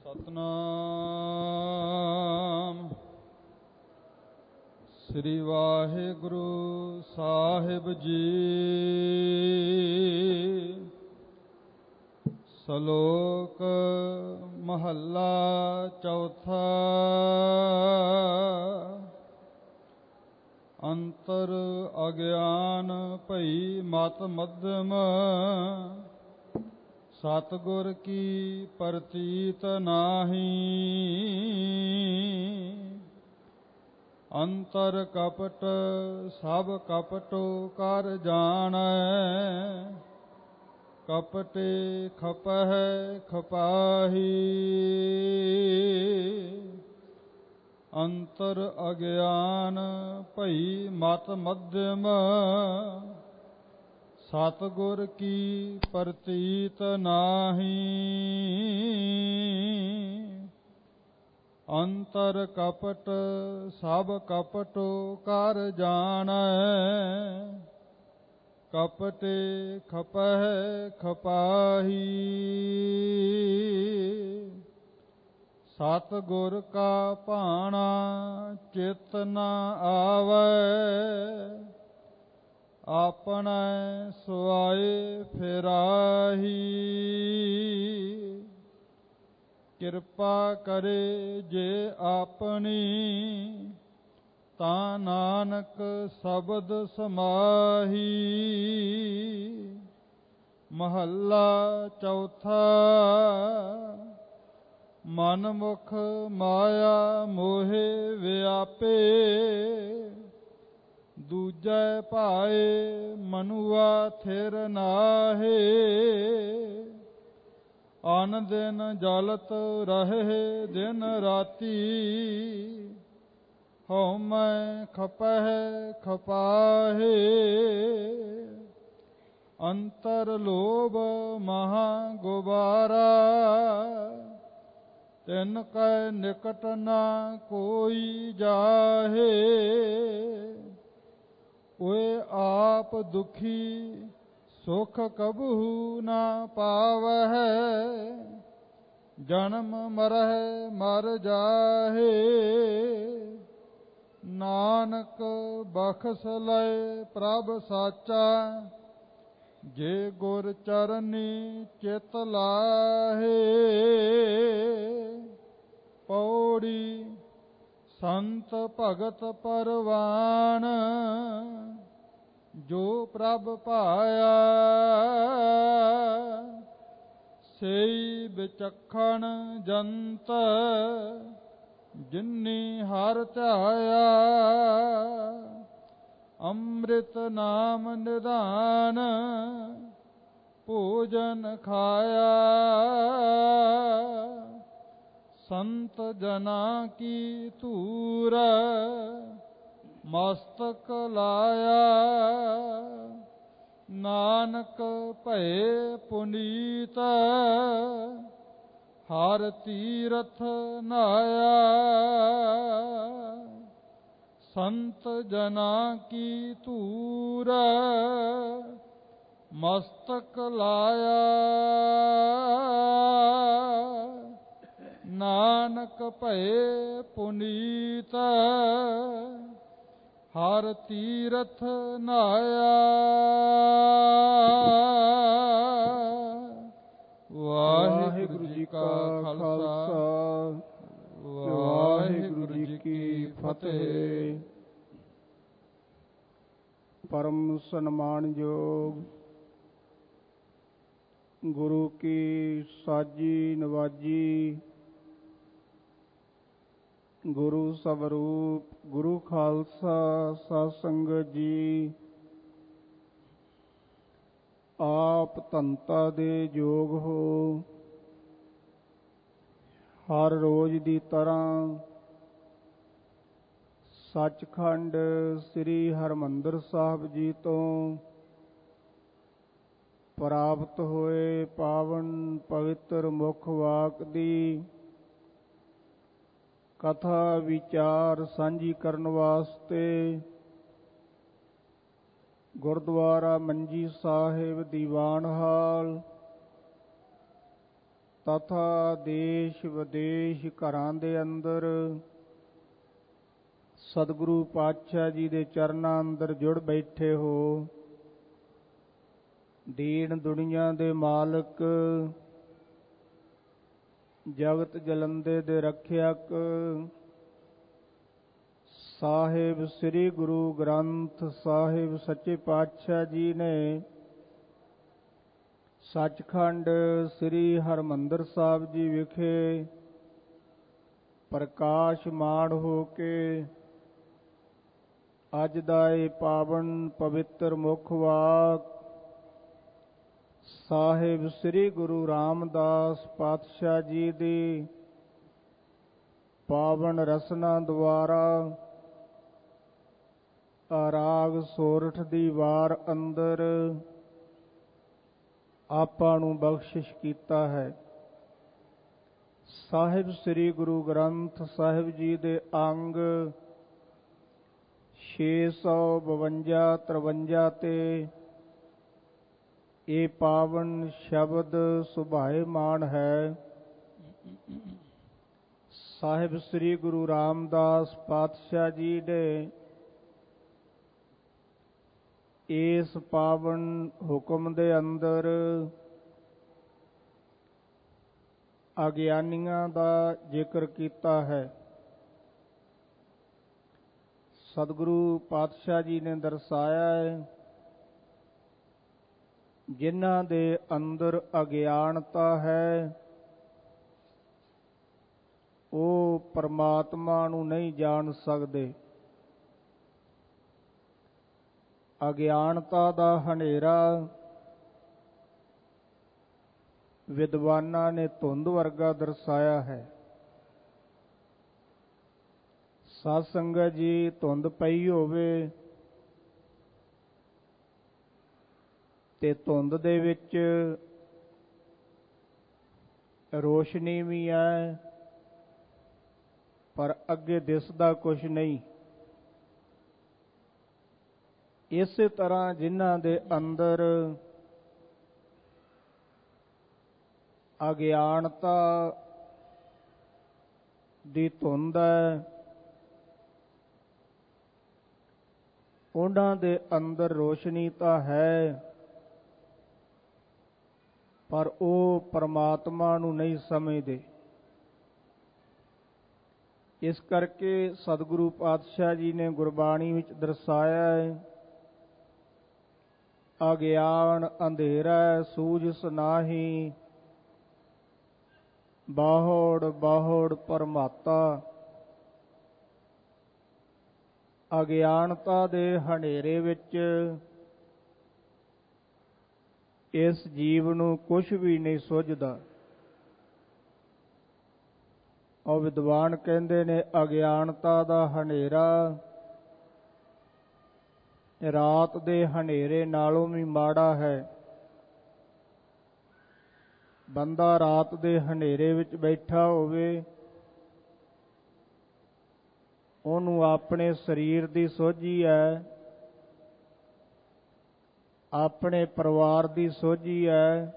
ਸਤਨਾਮ ਸ੍ਰੀ ਵਾਹਿਗੁਰੂ ਸਾਹਿਬ ਜੀ। ਸ਼ਲੋਕ ਮਹੱਲਾ ਚੌਥਾ। ਅੰਤਰ ਅਗਿਆਨ ਭਈ ਮਤ ਮੱਧਮ, ਸਤਿਗੁਰ ਕੀ ਪ੍ਰਤੀਤ ਨਾਹੀ। ਅੰਤਰ ਕਪਟ ਸਭ ਕਪਟੋ ਕਰ ਜਾਣੈ, ਕਪਟੇ ਖਪਹਿ ਖਪਾਹੀ। ਅੰਤਰ ਅਗਿਆਨ ਭਈ ਮਤ ਮੱਧਮ, ਸਤਿਗੁਰ ਕੀ ਪ੍ਰਤੀਤ ਨਾਹੀ। ਅੰਤਰ ਕਪਟ ਸਭ ਕਪਟੋ ਕਰ ਜਾਣੈ, ਕਪਟੇ ਖਪਹਿ ਖਪਾਹੀ। ਸਤਿਗੁਰ ਕਾ ਭਾਣਾ ਚਿਤ ਨ ਆਵੈ, ਆਪਣੈ ਸੁਆਏ ਫਿਰਾਹੀ। ਕਿਰਪਾ ਕਰੇ ਜੇ ਆਪਣੀ, ਤਾਂ ਨਾਨਕ ਸ਼ਬਦ ਸਮਾਹੀ। ਮਹੱਲਾ ਚੌਥਾ। ਮਨ ਮੁਖ ਮਾਇਆ ਮੋਹਿ ਵਿਆਪੇ, ਦੂਜੈ ਭਾਏ ਮਨੁਆ ਥਿਰ ਨਾਹੇ। ਅਨ ਦਿਨ ਜਲਤ ਰਹੇ ਦਿਨ ਰਾਤੀ, ਹਉਮੈ ਖਪਹਿ ਖਪਾਹੇ। ਅੰਤਰ ਲੋਭ ਮਹਾ ਗੁਬਾਰਾ, ਤਿਨ ਕੈ ਨਿਕਟ ਨਾ ਕੋਈ ਜਾਹੇ। ਉਏ ਆਪ ਦੁਖੀ ਸੁਖ ਕਬਹੂ ਨਾ ਪਾਵਹਿ, ਜਨਮ ਮਰਹਿ ਮਰ ਜਾਹੇ। ਨਾਨਕ ਬਖਸ਼ ਲਏ ਪ੍ਰਭ ਸਾਚਾ, ਜੇ ਗੁਰ ਚਰਨੀ ਚਿਤ ਲਾਹੇ। ਪੌੜੀ ਸੰਤ ਭਗਤ ਪਰਵਾਨ, ਜੋ ਪ੍ਰਭ ਭਾਇਆ। ਸਈ ਵਿਚਖਣ ਜੰਤ, ਜਿਨੀ ਹਰਿ ਧਿਆਇਆ। ਅੰਮ੍ਰਿਤ ਨਾਮ ਨਿਧਾਨ, ਭੋਜਨ ਖਾਇਆ। ਸੰਤ ਜਨਾ ਕੀ ਧੂਰ, ਮਸਤਕ ਲਾਇਆ। ਨਾਨਕ ਭਏ ਪੁਨੀਤ, ਹਰਿ ਤੀਰਥ ਨਾਇਆ। ਸੰਤ ਜਨਾ ਕੀ ਧੂਰ, ਮਸਤਕ ਲਾਇਆ। ਨਾਨਕ ਭਏ ਪੁਨੀਤ, ਹਰਿ ਤੀਰਥ ਨਾਇਆ। ਵਾਹਿਗੁਰੂ ਜੀ ਕਾ ਖਾਲਸਾ, ਵਾਹਿਗੁਰੂ ਜੀ ਕੀ ਫਤਿਹ। ਪਰਮ ਸਨਮਾਨਯੋਗ ਗੁਰੂ ਕੀ ਸਾਜੀ ਨਵਾਜੀ, ਗੁਰੂ ਸਵਰੂਪ ਗੁਰੂ ਖਾਲਸਾ ਸਾਧ ਸੰਗਤ ਜੀ। ਆਪ ਧੰਤਾ ਦੇ ਯੋਗ ਹੋ। ਹਰ ਰੋਜ਼ ਦੀ ਤਰ੍ਹਾਂ ਸੱਚਖੰਡ ਸ੍ਰੀ ਹਰਿਮੰਦਰ ਸਾਹਿਬ ਜੀ ਤੋਂ ਪ੍ਰਾਪਤ ਹੋਏ ਪਾਵਨ ਪਵਿੱਤਰ ਮੁੱਖ ਵਾਕ ਦੀ ਕਥਾ ਵਿਚਾਰ ਸਾਂਝੀ ਕਰਨ ਵਾਸਤੇ ਗੁਰਦੁਆਰਾ ਮੰਜੀ ਸਾਹਿਬ ਦੀਵਾਨ ਹਾਲ ਤਥਾ ਦੇਸ਼ ਵਿਦੇਸ਼ ਘਰਾਂ ਦੇ ਅੰਦਰ ਸਤਿਗੁਰੂ ਪਾਤਸ਼ਾਹ ਜੀ ਦੇ ਚਰਨਾਂ ਅੰਦਰ ਜੁੜ ਬੈਠੇ ਹੋ। ਦੀਨ ਦੁਨੀਆ ਦੇ ਮਾਲਕ, ਜਗਤ ਜਲੰਦੇ ਦੇ ਰੱਖਿਅਕ ਸਾਹਿਬ ਸ੍ਰੀ ਗੁਰੂ ਗ੍ਰੰਥ ਸਾਹਿਬ ਸੱਚੇ ਪਾਤਸ਼ਾਹ ਜੀ ਨੇ ਸੱਚਖੰਡ ਸ੍ਰੀ ਹਰਿਮੰਦਰ ਸਾਹਿਬ ਜੀ ਵਿਖੇ ਪ੍ਰਕਾਸ਼ਮਾਨ ਹੋ ਕੇ ਅੱਜ ਦਾ ਇਹ ਪਾਵਨ ਪਵਿੱਤਰ ਮੁੱਖ ਵਾਕ ਸਾਹਿਬ ਸ੍ਰੀ ਗੁਰੂ ਰਾਮਦਾਸ ਪਾਤਸ਼ਾਹ ਜੀ ਦੀ ਪਾਵਨ ਰਸਨਾ ਦੁਆਰਾ ਰਾਗ ਸੋਰਠ ਦੀ ਵਾਰ ਅੰਦਰ ਆਪਾਂ ਨੂੰ ਬਖਸ਼ਿਸ਼ ਕੀਤਾ ਹੈ। ਸਾਹਿਬ ਸ੍ਰੀ ਗੁਰੂ ਗ੍ਰੰਥ ਸਾਹਿਬ ਜੀ ਦੇ ਅੰਗ 652-53 ਤੇ ਇਹ ਪਾਵਨ ਸ਼ਬਦ ਸੁਭਾਏਮਾਨ ਹੈ। ਸਾਹਿਬ ਸ੍ਰੀ ਗੁਰੂ ਰਾਮਦਾਸ ਪਾਤਸ਼ਾਹ ਜੀ ਨੇ ਇਸ ਪਾਵਨ ਹੁਕਮ ਦੇ ਅੰਦਰ ਅਗਿਆਨੀਆਂ ਦਾ ਜ਼ਿਕਰ ਕੀਤਾ ਹੈ। ਸਤਿਗੁਰੂ ਪਾਤਸ਼ਾਹ ਜੀ ਨੇ ਦਰਸਾਇਆ ਹੈ, ਜਿਨ੍ਹਾਂ ਦੇ ਅੰਦਰ ਅਗਿਆਨਤਾ ਹੈ ਉਹ ਪਰਮਾਤਮਾ ਨੂੰ ਨਹੀਂ ਜਾਣ ਸਕਦੇ। ਅਗਿਆਨਤਾ ਦਾ ਹਨੇਰਾ ਵਿਦਵਾਨਾਂ ਨੇ ਧੁੰਦ ਵਰਗਾ ਦਰਸਾਇਆ ਹੈ। ਸਾਧ ਸੰਗਤ ਜੀ, ਧੁੰਦ ਪਈ ਹੋਵੇ ਤੇ ਧੁੰਦ ਦੇ ਵਿੱਚ ਰੋਸ਼ਨੀ ਵੀ ਹੈ ਪਰ ਅੱਗੇ ਦਿਸਦਾ ਕੁਛ ਨਹੀਂ। ਇਸੇ ਤਰ੍ਹਾਂ ਜਿਨ੍ਹਾਂ ਦੇ ਅੰਦਰ ਅਗਿਆਨਤਾ ਦੀ ਧੁੰਦ ਹੈ, ਉਹਨਾਂ ਦੇ ਅੰਦਰ ਰੋਸ਼ਨੀ ਤਾਂ ਹੈ ਪਰ ਉਹ ਪਰਮਾਤਮਾ ਨੂੰ ਨਹੀਂ ਸਮਝਦੇ। ਇਸ ਕਰਕੇ ਸਤਿਗੁਰੂ ਪਾਤਸ਼ਾਹ ਜੀ ਨੇ ਗੁਰਬਾਣੀ ਵਿੱਚ ਦਰਸਾਇਆ ਹੈ, ਅਗਿਆਨ ਅੰਧੇਰਾ ਸੂਝਸ ਨਾਹੀ, ਬਾਹੋੜ ਬਾਹੋੜ ਪਰਮਾਤਾ। ਅਗਿਆਨਤਾ ਦੇ ਹਨੇਰੇ ਵਿੱਚ ਇਸ ਜੀਵ ਨੂੰ ਕੁਝ ਵੀ ਨਹੀਂ ਸੁੱਝਦਾ। ਉਹ ਵਿਦਵਾਨ ਕਹਿੰਦੇ ਨੇ, ਅਗਿਆਨਤਾ ਦਾ ਹਨੇਰਾ ਰਾਤ ਦੇ ਹਨੇਰੇ ਨਾਲੋਂ ਵੀ ਮਾੜਾ ਹੈ। ਬੰਦਾ ਰਾਤ ਦੇ ਹਨੇਰੇ ਵਿੱਚ ਬੈਠਾ ਹੋਵੇ, ਉਹਨੂੰ ਆਪਣੇ ਸਰੀਰ ਦੀ ਸੋਝੀ ਹੈ, ਆਪਣੇ ਪਰਿਵਾਰ ਦੀ ਸੋਝੀ ਹੈ।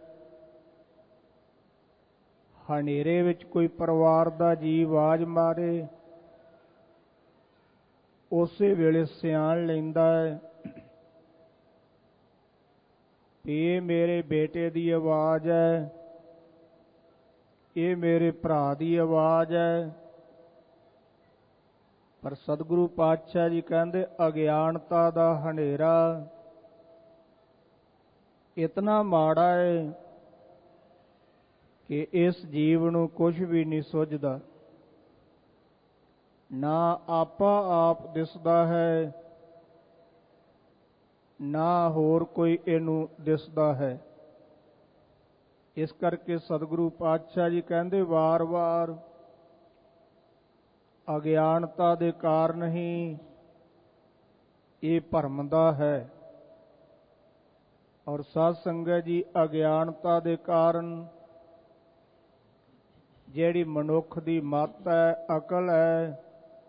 ਹਨੇਰੇ ਵਿੱਚ ਕੋਈ ਪਰਿਵਾਰ ਦਾ ਜੀ ਆਵਾਜ਼ ਮਾਰੇ, ਉਸੇ ਵੇਲੇ ਸਿਆਣ ਲੈਂਦਾ ਹੈ ਇਹ ਮੇਰੇ ਬੇਟੇ ਦੀ ਆਵਾਜ਼ ਹੈ, ਇਹ ਮੇਰੇ ਭਰਾ ਦੀ ਆਵਾਜ਼ ਹੈ। ਪਰ ਸਤਿਗੁਰੂ ਪਾਤਸ਼ਾਹ ਜੀ ਕਹਿੰਦੇ, ਅਗਿਆਨਤਾ ਦਾ ਹਨੇਰਾ ਇਤਨਾ ਮਾੜਾ ਹੈ ਕਿ ਇਸ ਜੀਵ ਨੂੰ ਕੁਝ ਵੀ ਨਹੀਂ ਸੁੱਝਦਾ। ਨਾ ਆਪਾ ਆਪ ਦਿਸਦਾ ਹੈ, ਨਾ ਹੋਰ ਕੋਈ ਇਹਨੂੰ ਦਿਸਦਾ ਹੈ। ਇਸ ਕਰਕੇ ਸਤਿਗੁਰੂ ਪਾਤਸ਼ਾਹ ਜੀ ਕਹਿੰਦੇ, ਵਾਰ-ਵਾਰ ਅਗਿਆਨਤਾ ਦੇ ਕਾਰਨ ਹੀ ਇਹ ਭਰਮਦਾ ਹੈ। ਔਰ ਸਾਧ ਸੰਗਤ ਜੀ, ਅਗਿਆਨਤਾ ਦੇ ਕਾਰਨ ਜਿਹੜੀ ਮਨੁੱਖ ਦੀ ਮੱਤ ਹੈ, ਅਕਲ ਹੈ,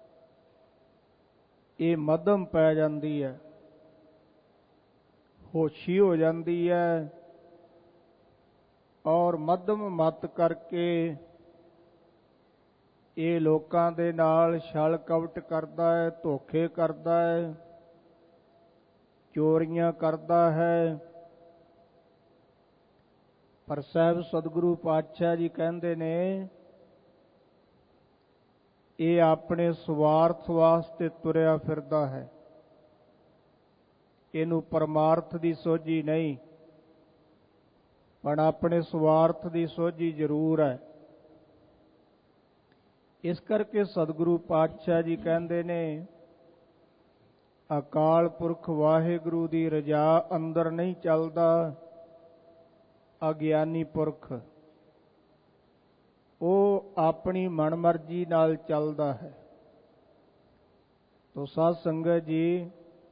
ਇਹ ਮੱਧਮ ਪੈ ਜਾਂਦੀ ਹੈ, ਹੋਸ਼ੀ ਹੋ ਜਾਂਦੀ ਹੈ। ਔਰ ਮੱਧਮ ਮਤ ਕਰਕੇ ਇਹ ਲੋਕਾਂ ਦੇ ਨਾਲ ਛਲ ਕਪਟ ਕਰਦਾ ਹੈ, ਧੋਖੇ ਕਰਦਾ ਹੈ, ਚੋਰੀਆਂ ਕਰਦਾ ਹੈ। ਪਰ ਸਾਹਿਬ ਸਤਿਗੁਰੂ ਪਾਤਸ਼ਾਹ ਜੀ ਕਹਿੰਦੇ ਨੇ ਇਹ ਆਪਣੇ ਸਵਾਰਥ ਵਾਸਤੇ ਤੁਰਿਆ ਫਿਰਦਾ ਹੈ, ਇਹਨੂੰ ਪਰਮਾਰਥ ਦੀ ਸੋਝੀ ਨਹੀਂ, ਪਰ ਆਪਣੇ ਸਵਾਰਥ ਦੀ ਸੋਝੀ ਜ਼ਰੂਰ ਹੈ। ਇਸ ਕਰਕੇ ਸਤਿਗੁਰੂ ਪਾਤਸ਼ਾਹ ਜੀ ਕਹਿੰਦੇ ਨੇ ਅਕਾਲ ਪੁਰਖ ਵਾਹਿਗੁਰੂ ਦੀ ਰਜ਼ਾ ਅੰਦਰ ਨਹੀਂ ਚੱਲਦਾ ਅਗਿਆਨੀ ਪੁਰਖ, ਉਹ ਆਪਣੀ ਮਨਮਰਜ਼ੀ ਨਾਲ ਚੱਲਦਾ ਹੈ। ਤੋ ਸਾਧ ਸੰਗਤ ਜੀ,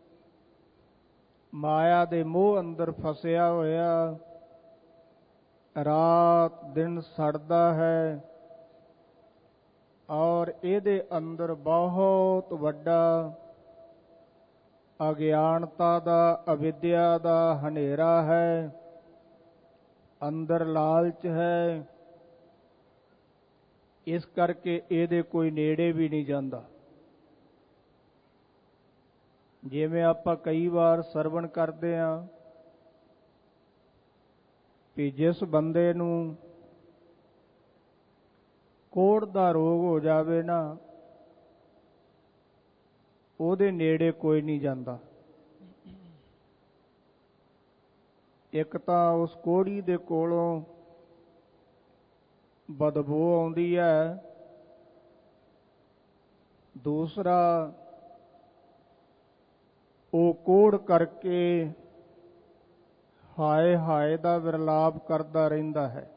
ਮਾਇਆ ਦੇ ਮੋਹ ਅੰਦਰ ਫਸਿਆ ਹੋਇਆ ਰਾਤ ਦਿਨ ਸੜਦਾ ਹੈ ਔਰ ਇਹਦੇ ਅੰਦਰ ਬਹੁਤ ਵੱਡਾ ਅਗਿਆਨਤਾ ਦਾ, ਅਵਿਦਿਆ ਦਾ ਹਨੇਰਾ ਹੈ, ਅੰਦਰ ਲਾਲਚ ਹੈ। ਇਸ ਕਰਕੇ ਇਹਦੇ ਕੋਈ ਨੇੜੇ ਵੀ ਨਹੀਂ ਜਾਂਦਾ। ਜਿਵੇਂ ਆਪਾਂ ਕਈ ਵਾਰ ਸਰਵਣ ਕਰਦੇ ਹਾਂ ਕਿ ਜਿਸ ਬੰਦੇ ਨੂੰ ਕੋਹੜ ਦਾ ਰੋਗ ਹੋ ਜਾਵੇ ਨਾ, ਉਹਦੇ ਨੇੜੇ ਕੋਈ ਨਹੀਂ ਜਾਂਦਾ। ਇੱਕ ਤਾਂ ਉਸ ਕੋਹੜੀ ਦੇ ਕੋਲੋਂ ਬਦਬੂ ਆਉਂਦੀ ਹੈ, ਦੂਸਰਾ ਉਹ ਕੋਹੜ ਕਰਕੇ ਹਾਏ ਹਾਏ ਦਾ ਵਿਰਲਾਪ ਕਰਦਾ ਰਹਿੰਦਾ ਹੈ।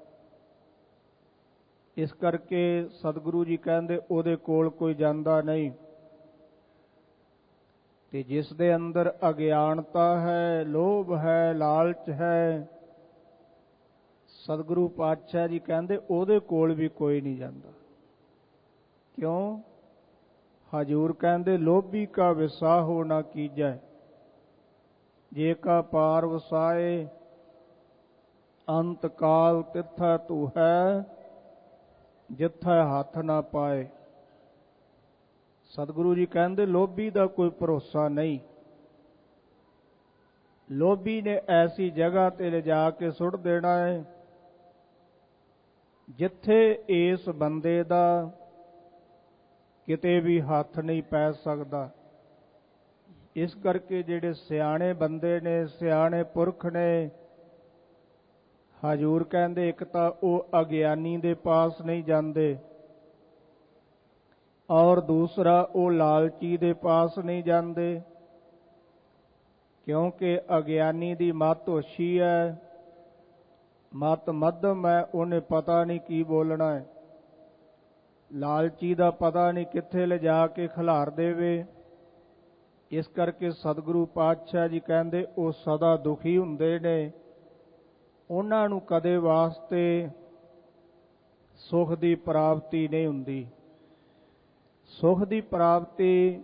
ਇਸ ਕਰਕੇ ਸਤਿਗੁਰੂ ਜੀ ਕਹਿੰਦੇ ਉਹਦੇ ਕੋਲ ਕੋਈ ਜਾਂਦਾ ਨਹੀਂ। ਤੇ ਜਿਸ ਦੇ ਅੰਦਰ ਅਗਿਆਨਤਾ ਹੈ, ਲੋਭ ਹੈ, ਲਾਲਚ ਹੈ, ਸਤਿਗੁਰੂ ਪਾਤਸ਼ਾਹ ਜੀ ਕਹਿੰਦੇ ਉਹਦੇ ਕੋਲ ਵੀ ਕੋਈ ਨਹੀਂ ਜਾਂਦਾ। ਕਿਉਂ? ਹਜੂਰ ਕਹਿੰਦੇ ਲੋਭੀ ਕਾ ਵਿਸਾਹੋ ਨਾ ਕੀਜੈ, ਜੇ ਕਾ ਪਾਰ ਵਸਾਏ ਅੰਤ ਕਾਲ ਤਿੱਥੈ ਤੂੰ ਹੈ, ਜਿੱਥੈ ਹੱਥ ਨਾ ਪਾਏ। ਸਤਿਗੁਰੂ ਜੀ ਕਹਿੰਦੇ ਲੋਭੀ ਦਾ ਕੋਈ ਭਰੋਸਾ ਨਹੀਂ। ਲੋਭੀ ਨੇ ਐਸੀ ਜਗ੍ਹਾ ਤੇ ਲਿਜਾ ਕੇ ਸੁੱਟ ਦੇਣਾ ਹੈ ਜਿੱਥੇ ਇਸ ਬੰਦੇ ਦਾ ਕਿਤੇ ਵੀ ਹੱਥ ਨਹੀਂ ਪੈ ਸਕਦਾ। ਇਸ ਕਰਕੇ ਜਿਹੜੇ ਸਿਆਣੇ ਬੰਦੇ ਨੇ, ਸਿਆਣੇ ਪੁਰਖ ਨੇ, ਹਜੂਰ ਕਹਿੰਦੇ ਇੱਕ ਤਾਂ ਉਹ ਅਗਿਆਨੀ ਦੇ ਪਾਸ ਨਹੀਂ ਜਾਂਦੇ ਔਰ ਦੂਸਰਾ ਉਹ ਲਾਲਚੀ ਦੇ ਪਾਸ ਨਹੀਂ ਜਾਂਦੇ, ਕਿਉਂਕਿ ਅਗਿਆਨੀ ਦੀ ਮੱਤ ਹੋਸ਼ੀ ਹੈ, ਮੱਤ ਮੱਧਮ ਹੈ, ਉਹਨੇ ਪਤਾ ਨਹੀਂ ਕੀ ਬੋਲਣਾ ਹੈ। ਲਾਲਚੀ ਦਾ ਪਤਾ ਨਹੀਂ ਕਿੱਥੇ ਲਿਜਾ ਕੇ ਖਿਲਾਰ ਦੇਵੇ। ਇਸ ਕਰਕੇ ਸਤਿਗੁਰੂ ਪਾਤਸ਼ਾਹ ਜੀ ਕਹਿੰਦੇ ਉਹ ਸਦਾ ਦੁਖੀ ਹੁੰਦੇ ਨੇ, ਉਹਨਾਂ ਨੂੰ ਕਦੇ ਵਾਸਤੇ ਸੁਖ ਦੀ ਪ੍ਰਾਪਤੀ ਨਹੀਂ ਹੁੰਦੀ। ਸੁਖ ਦੀ ਪ੍ਰਾਪਤੀ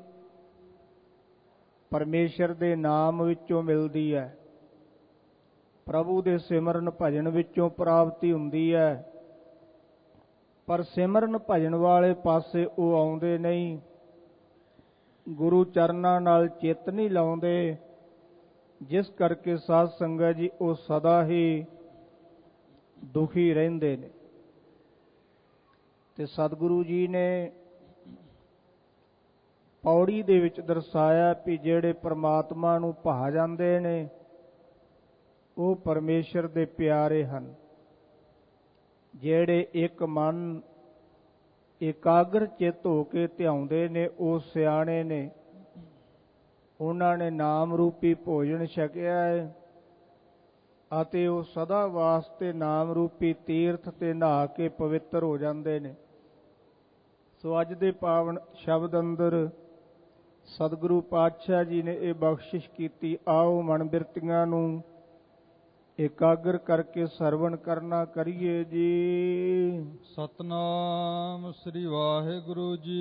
ਪਰਮੇਸ਼ਰ ਦੇ ਨਾਮ ਵਿੱਚੋਂ ਮਿਲਦੀ ਹੈ, ਪ੍ਰਭੂ ਦੇ ਸਿਮਰਨ ਭਜਨ ਵਿੱਚੋਂ ਪ੍ਰਾਪਤੀ ਹੁੰਦੀ ਹੈ। ਪਰ ਸਿਮਰਨ ਭਜਨ ਵਾਲੇ ਪਾਸੇ ਉਹ ਆਉਂਦੇ ਨਹੀਂ, ਗੁਰੂ ਚਰਨਾਂ ਨਾਲ ਚਿੱਤ ਨਹੀਂ ਲਾਉਂਦੇ, ਜਿਸ ਕਰਕੇ ਸਾਧ ਸੰਗਤ ਜੀ ਉਹ ਸਦਾ ਹੀ ਦੁਖੀ ਰਹਿੰਦੇ ਨੇ। ਤੇ ਸਤਿਗੁਰੂ ਜੀ ਨੇ ਪੌੜੀ ਦੇ ਵਿੱਚ ਦਰਸਾਇਆ ਕਿ ਜਿਹੜੇ ਪ੍ਰਮਾਤਮਾ ਨੂੰ ਭਾ ਜਾਂਦੇ ਨੇ ਉਹ ਪਰਮੇਸ਼ਰ ਦੇ ਪਿਆਰੇ ਹਨ। ਜਿਹੜੇ ਇੱਕ ਮਨ ਇਕਾਗਰ ਚਿੱਤ ਹੋ ਕੇ ਧਿਆਉਂਦੇ ਨੇ ਉਹ ਸਿਆਣੇ ਨੇ, ਉਹਨਾਂ ਨੇ ਨਾਮ ਰੂਪੀ ਭੋਜਨ ਛਕਿਆ ਹੈ ਅਤੇ ਉਹ ਸਦਾ ਵਾਸਤੇ ਨਾਮ ਰੂਪੀ ਤੀਰਥ ਤੇ ਨਹਾ ਕੇ ਪਵਿੱਤਰ ਹੋ ਜਾਂਦੇ ਨੇ। ਸੋ ਅੱਜ ਦੇ ਪਾਵਨ ਸ਼ਬਦ ਅੰਦਰ ਸਤਿਗੁਰੂ ਪਾਤਸ਼ਾਹ ਜੀ ਨੇ ਇਹ ਬਖਸ਼ਿਸ਼ ਕੀਤੀ। ਆਓ ਮਨ ਬਿਰਤੀਆਂ ਨੂੰ ਇਕਾਗਰ ਕਰਕੇ ਸਰਵਣ ਕਰਨਾ ਕਰੀਏ ਜੀ। ਸਤਨਾਮ ਸ੍ਰੀ ਵਾਹਿਗੁਰੂ ਜੀ।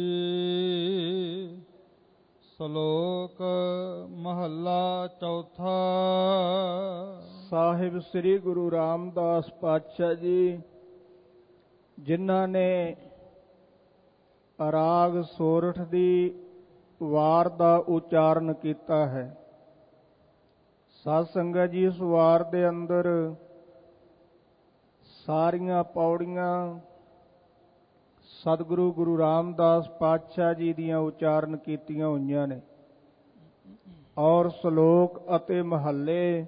ਸ਼ਲੋਕ ਮਹੱਲਾ ਚੌਥਾ। ਸਾਹਿਬ ਸ੍ਰੀ ਗੁਰੂ ਰਾਮਦਾਸ ਪਾਤਸ਼ਾਹ ਜੀ, ਜਿਨ੍ਹਾਂ ਨੇ ਰਾਗ ਸੋਰਠ ਦੀ ਵਾਰ ਦਾ ਉਚਾਰਨ ਕੀਤਾ ਹੈ। ਸਾਧ ਸੰਗਤ ਜੀ, ਇਸ ਵਾਰ ਦੇ ਅੰਦਰ ਸਾਰੀਆਂ ਪੌੜੀਆਂ ਸਤਿਗੁਰੂ ਗੁਰੂ ਰਾਮਦਾਸ ਪਾਤਸ਼ਾਹ ਜੀ ਦੀਆਂ ਉਚਾਰਨ ਕੀਤੀਆਂ ਹੋਈਆਂ ਨੇ ਔਰ ਸ਼ਲੋਕ ਅਤੇ ਮਹੱਲੇ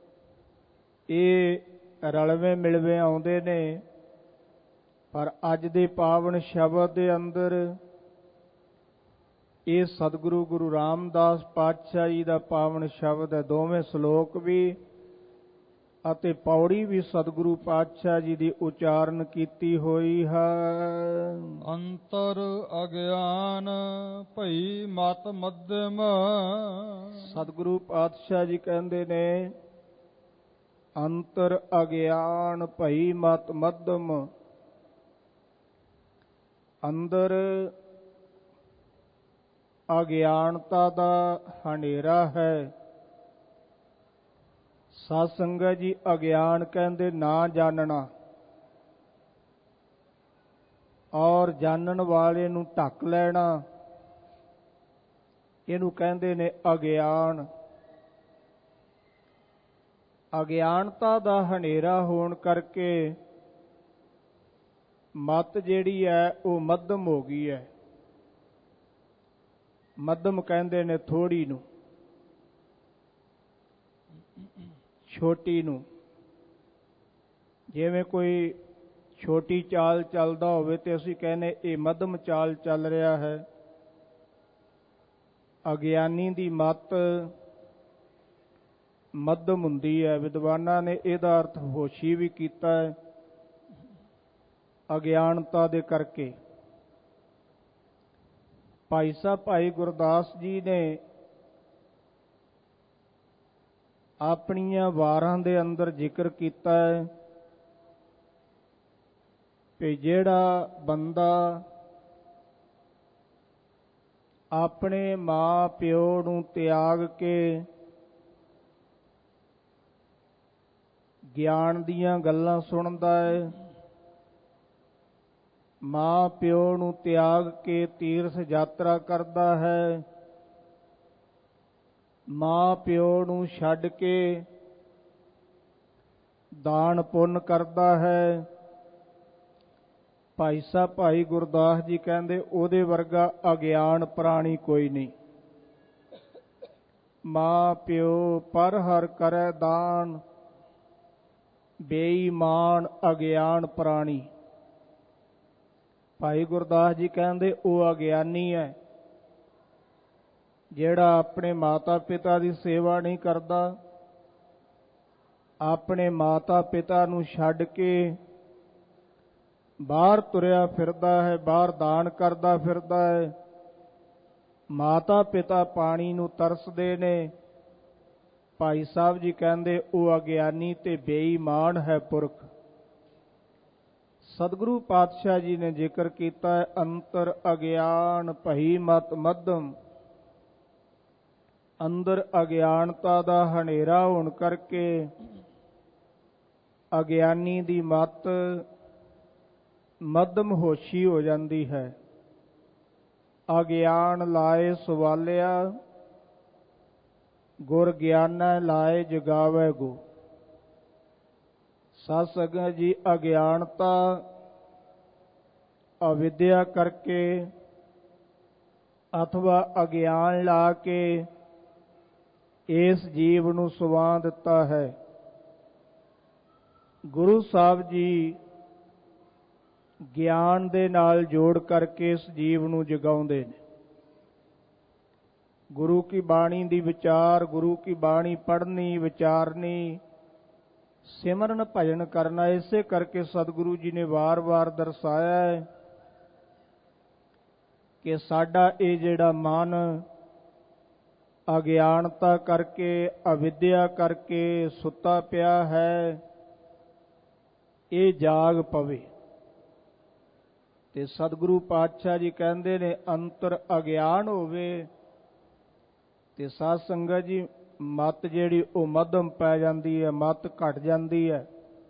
ਇਹ ਰਲਵੇਂ ਮਿਲਵੇਂ ਆਉਂਦੇ ਨੇ, ਪਰ ਅੱਜ ਦੇ ਪਾਵਨ ਸ਼ਬਦ ਦੇ ਅੰਦਰ ਇਹ ਸਤਿਗੁਰੂ ਗੁਰੂ ਰਾਮਦਾਸ ਪਾਤਸ਼ਾਹ ਜੀ ਦਾ ਪਾਵਨ ਸ਼ਬਦ ਹੈ। ਦੋਵੇਂ ਸ਼ਲੋਕ ਵੀ ਅਤੇ ਪੌੜੀ ਵੀ ਸਤਿਗੁਰੂ ਪਾਤਸ਼ਾਹ ਜੀ ਦੀ ਉਚਾਰਨ ਕੀਤੀ ਹੋਈ ਹੈ। ਅੰਤਰ ਅਗਿਆਨ ਭਈ ਮਤ ਮੱਧਮ। ਸਤਿਗੁਰੂ ਪਾਤਸ਼ਾਹ ਜੀ ਕਹਿੰਦੇ ਨੇ, ਅੰਤਰ ਅਗਿਆਨ ਭਈ ਮਤ ਮੱਧਮ। ਅੰਦਰ ਅਗਿਆਨਤਾ ਦਾ ਹਨੇਰਾ ਹੈ। ਸਾਧ ਸੰਗਤ ਜੀ, ਅਗਿਆਨ ਕਹਿੰਦੇ ਨਾ ਜਾਣਨਾ, ਔਰ ਜਾਣਨ ਵਾਲੇ ਨੂੰ ਢੱਕ ਲੈਣਾ, ਇਹਨੂੰ ਕਹਿੰਦੇ ਨੇ ਅਗਿਆਨ। ਅਗਿਆਨਤਾ ਦਾ ਹਨੇਰਾ ਹੋਣ ਕਰਕੇ ਮਤ ਜਿਹੜੀ ਹੈ ਉਹ ਮੱਧਮ ਹੋ ਗਈ ਹੈ। ਮੱਧਮ ਕਹਿੰਦੇ ਨੇ ਥੋੜੀ ਨੂੰ, ਛੋਟੀ ਨੂੰ। ਜਿਵੇਂ ਕੋਈ ਛੋਟੀ ਚਾਲ ਚੱਲਦਾ ਹੋਵੇ ਤੇ ਅਸੀਂ ਕਹਿੰਦੇ ਇਹ ਮੱਧਮ ਚਾਲ ਚੱਲ ਰਿਹਾ ਹੈ। ਅਗਿਆਨੀ ਦੀ ਮਤ ਮੱਧਮ ਹੁੰਦੀ ਹੈ। ਵਿਦਵਾਨਾਂ ਨੇ ਇਹਦਾ ਅਰਥ ਹੋਸ਼ੀ ਵੀ ਕੀਤਾ ਹੈ, ਅਗਿਆਨਤਾ ਦੇ ਕਰਕੇ। ਭਾਈ ਸਾਹਿਬ ਭਾਈ ਗੁਰਦਾਸ ਜੀ ਨੇ ਆਪਣੀਆਂ ਵਾਰਾਂ ਦੇ ਅੰਦਰ ਜ਼ਿਕਰ ਕੀਤਾ ਹੈ ਕਿ ਜਿਹੜਾ ਬੰਦਾ ਆਪਣੇ ਮਾਂ ਪਿਓ ਨੂੰ ਤਿਆਗ ਕੇ ਗਿਆਨ ਦੀਆਂ ਗੱਲਾਂ ਸੁਣਦਾ ਹੈ, ਮਾਂ ਪਿਓ ਨੂੰ ਤਿਆਗ ਕੇ ਤੀਰਥ ਯਾਤਰਾ ਕਰਦਾ ਹੈ, ਮਾਂ ਪਿਓ ਨੂੰ ਛੱਡ ਕੇ ਦਾਨ ਪੁੰਨ ਕਰਦਾ ਹੈ, ਭਾਈ ਸਾਹਿਬ ਭਾਈ ਗੁਰਦਾਸ ਜੀ ਕਹਿੰਦੇ ਉਹਦੇ ਵਰਗਾ ਅਗਿਆਨ ਪ੍ਰਾਣੀ ਕੋਈ ਨਹੀਂ। ਮਾਂ ਪਿਓ ਪਰ ਹਰ ਕਰੈ ਦਾਨ, ਬੇਈਮਾਨ ਅਗਿਆਨ ਪ੍ਰਾਣੀ। ਭਾਈ ਗੁਰਦਾਸ ਜੀ ਕਹਿੰਦੇ ਉਹ ਅਗਿਆਨੀ ਹੈ ਜਿਹੜਾ ਆਪਣੇ ਮਾਤਾ ਪਿਤਾ ਦੀ ਸੇਵਾ ਨਹੀਂ ਕਰਦਾ, ਆਪਣੇ ਮਾਤਾ ਪਿਤਾ ਨੂੰ ਛੱਡ ਕੇ ਬਾਹਰ ਤੁਰਿਆ ਫਿਰਦਾ ਹੈ, ਬਾਹਰ ਦਾਨ ਕਰਦਾ ਫਿਰਦਾ ਹੈ। ਮਾਤਾ ਪਿਤਾ ਪਾਣੀ ਨੂੰ ਤਰਸਦੇ ਨੇ, ਭਾਈ ਸਾਹਿਬ ਜੀ ਕਹਿੰਦੇ ਉਹ ਅਗਿਆਨੀ ਤੇ ਬੇਈਮਾਨ ਹੈ ਪੁਰਖ। ਸਤਿਗੁਰੂ ਪਾਤਸ਼ਾਹ ਜੀ ਨੇ ਜ਼ਿਕਰ ਕੀਤਾ ਹੈ, ਅੰਤਰ ਅਗਿਆਨ ਭਈ ਮਤ ਮੱਧਮ। ਅੰਦਰ ਅਗਿਆਨਤਾ ਦਾ ਹਨੇਰਾ ਹੋਣ ਕਰਕੇ ਅਗਿਆਨੀ ਦੀ ਮਤ ਮੱਧਮ ਹੋਸ਼ੀ ਹੋ ਜਾਂਦੀ ਹੈ। ਅਗਿਆਨ ਲਾਏ ਸਵਾਲਿਆ, ਗੁਰ ਗਿਆਨੈ ਲਾਏ ਜਗਾਵੈ ਗੋ। ਸਾਧ ਸੰਗਤ ਜੀ, ਅਗਿਆਨਤਾ ਅਵਿਦਿਆ ਕਰਕੇ ਅਥਵਾ ਅਗਿਆਨ ਲਾ ਕੇ ਇਸ ਜੀਵ ਨੂੰ ਸੁਵਾ ਦਿੱਤਾ ਹੈ। ਗੁਰੂ ਸਾਹਿਬ ਜੀ ਗਿਆਨ ਦੇ ਨਾਲ ਜੋੜ ਕਰਕੇ ਇਸ ਜੀਵ ਨੂੰ ਜਗਾਉਂਦੇ ਨੇ। ਗੁਰੂ ਕੀ ਬਾਣੀ ਦੀ ਵਿਚਾਰ, ਗੁਰੂ ਕੀ ਬਾਣੀ ਪੜ੍ਹਨੀ, ਵਿਚਾਰਨੀ, ਸਿਮਰਨ ਭਜਨ ਕਰਨਾ। ਇਸੇ ਕਰਕੇ ਸਤਿਗੁਰੂ ਜੀ ਨੇ ਵਾਰ-ਵਾਰ ਦਰਸਾਇਆ ਹੈ ਕਿ ਸਾਡਾ ਇਹ ਜਿਹੜਾ ਮਨ ਅਗਿਆਨਤਾ ਕਰਕੇ, ਅਵਿਦਿਆ ਕਰਕੇ ਸੁੱਤਾ ਪਿਆ ਹੈ, ਇਹ ਜਾਗ ਪਵੇ। ਤੇ ਸਤਿਗੁਰੂ ਪਾਤਸ਼ਾਹ ਜੀ ਕਹਿੰਦੇ ਨੇ ਅੰਤਰ ਅਗਿਆਨ ਹੋਵੇ। ਤੇ ਸਾਧ ਸੰਗਤ ਜੀ, ਮੱਤ ਜਿਹੜੀ ਉਹ ਮੱਧਮ ਪੈ ਜਾਂਦੀ ਹੈ, ਮੱਤ ਘਟ ਜਾਂਦੀ ਹੈ।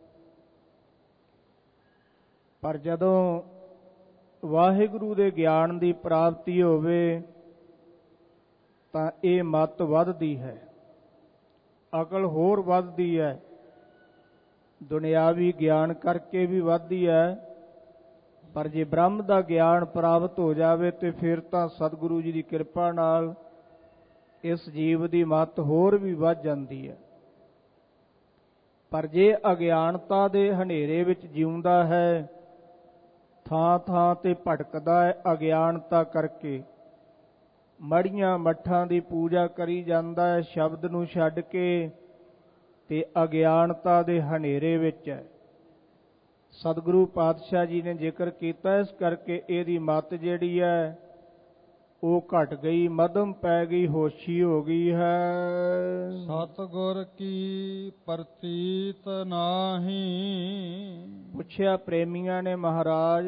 ਪਰ ਜਦੋਂ ਵਾਹਿਗੁਰੂ ਦੇ ਗਿਆਨ ਦੀ ਪ੍ਰਾਪਤੀ ਹੋਵੇ ਤਾਂ ਇਹ ਮੱਤ ਵੱਧਦੀ ਹੈ, ਅਕਲ ਹੋਰ ਵੱਧਦੀ ਹੈ, ਦੁਨਿਆਵੀ ਗਿਆਨ ਕਰਕੇ ਵੀ ਵੱਧਦੀ ਹੈ। ਪਰ ਜੇ ਬ੍ਰਹਮ ਦਾ ਗਿਆਨ ਪ੍ਰਾਪਤ ਹੋ ਜਾਵੇ ਤੇ ਫਿਰ ਤਾਂ ਸਤਿਗੁਰੂ ਜੀ ਦੀ ਕਿਰਪਾ ਨਾਲ ਇਸ ਜੀਵ ਦੀ ਮੱਤ ਹੋਰ ਵੀ ਵੱਧ ਜਾਂਦੀ ਹੈ। ਪਰ ਜੇ ਅਗਿਆਨਤਾ ਦੇ ਹਨੇਰੇ ਵਿੱਚ ਜਿਉਂਦਾ ਹੈ, ਥਾਂ ਥਾਂ ਤੇ ਭਟਕਦਾ ਹੈ, ਅਗਿਆਨਤਾ ਕਰਕੇ ਮੜੀਆਂ ਮੱਠਾਂ ਦੀ ਪੂਜਾ ਕਰੀ ਜਾਂਦਾ ਹੈ, ਸ਼ਬਦ ਨੂੰ ਛੱਡ ਕੇ, ਤੇ ਅਗਿਆਨਤਾ ਦੇ ਹਨੇਰੇ ਵਿੱਚ ਹੈ। ਸਤਿਗੁਰੂ ਪਾਤਸ਼ਾਹ ਜੀ ਨੇ ਜ਼ਿਕਰ ਕੀਤਾ, ਇਸ ਕਰਕੇ ਇਹਦੀ ਮੱਤ ਜਿਹੜੀ ਹੈ ਉਹ ਘਟ ਗਈ, ਮੱਧਮ ਪੈ ਗਈ, ਹੋਸ਼ੀ ਹੋ ਗਈ ਹੈ। ਸਤਿਗੁਰ ਕੀ ਪ੍ਰਤੀਤ ਨਾਹੀ। ਪੁੱਛਿਆ ਪ੍ਰੇਮੀਆਂ ਨੇ, ਮਹਾਰਾਜ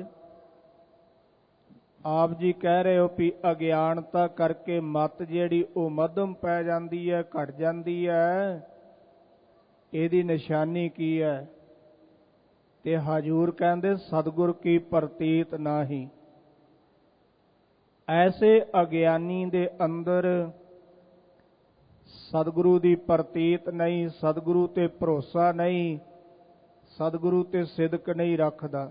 ਆਪ ਜੀ ਕਹਿ ਰਹੇ ਹੋ ਵੀ ਅਗਿਆਨਤਾ ਕਰਕੇ ਮੱਤ ਜਿਹੜੀ ਉਹ ਮੱਧਮ ਪੈ ਜਾਂਦੀ ਹੈ, ਘਟ ਜਾਂਦੀ ਹੈ, ਇਹਦੀ ਨਿਸ਼ਾਨੀ ਕੀ ਹੈ? ਤੇ ਹਜੂਰ ਕਹਿੰਦੇ ਸਤਿਗੁਰ ਕੀ ਪ੍ਰਤੀਤ ਨਾਹੀ। ਐਸੇ ਅਗਿਆਨੀ ਦੇ ਅੰਦਰ ਸਤਿਗੁਰੂ ਦੀ ਪ੍ਰਤੀਤ ਨਹੀਂ, ਸਤਿਗੁਰੂ ਤੇ ਭਰੋਸਾ ਨਹੀਂ, ਸਤਿਗੁਰੂ ਤੇ ਸਿਦਕ ਨਹੀਂ ਰੱਖਦਾ।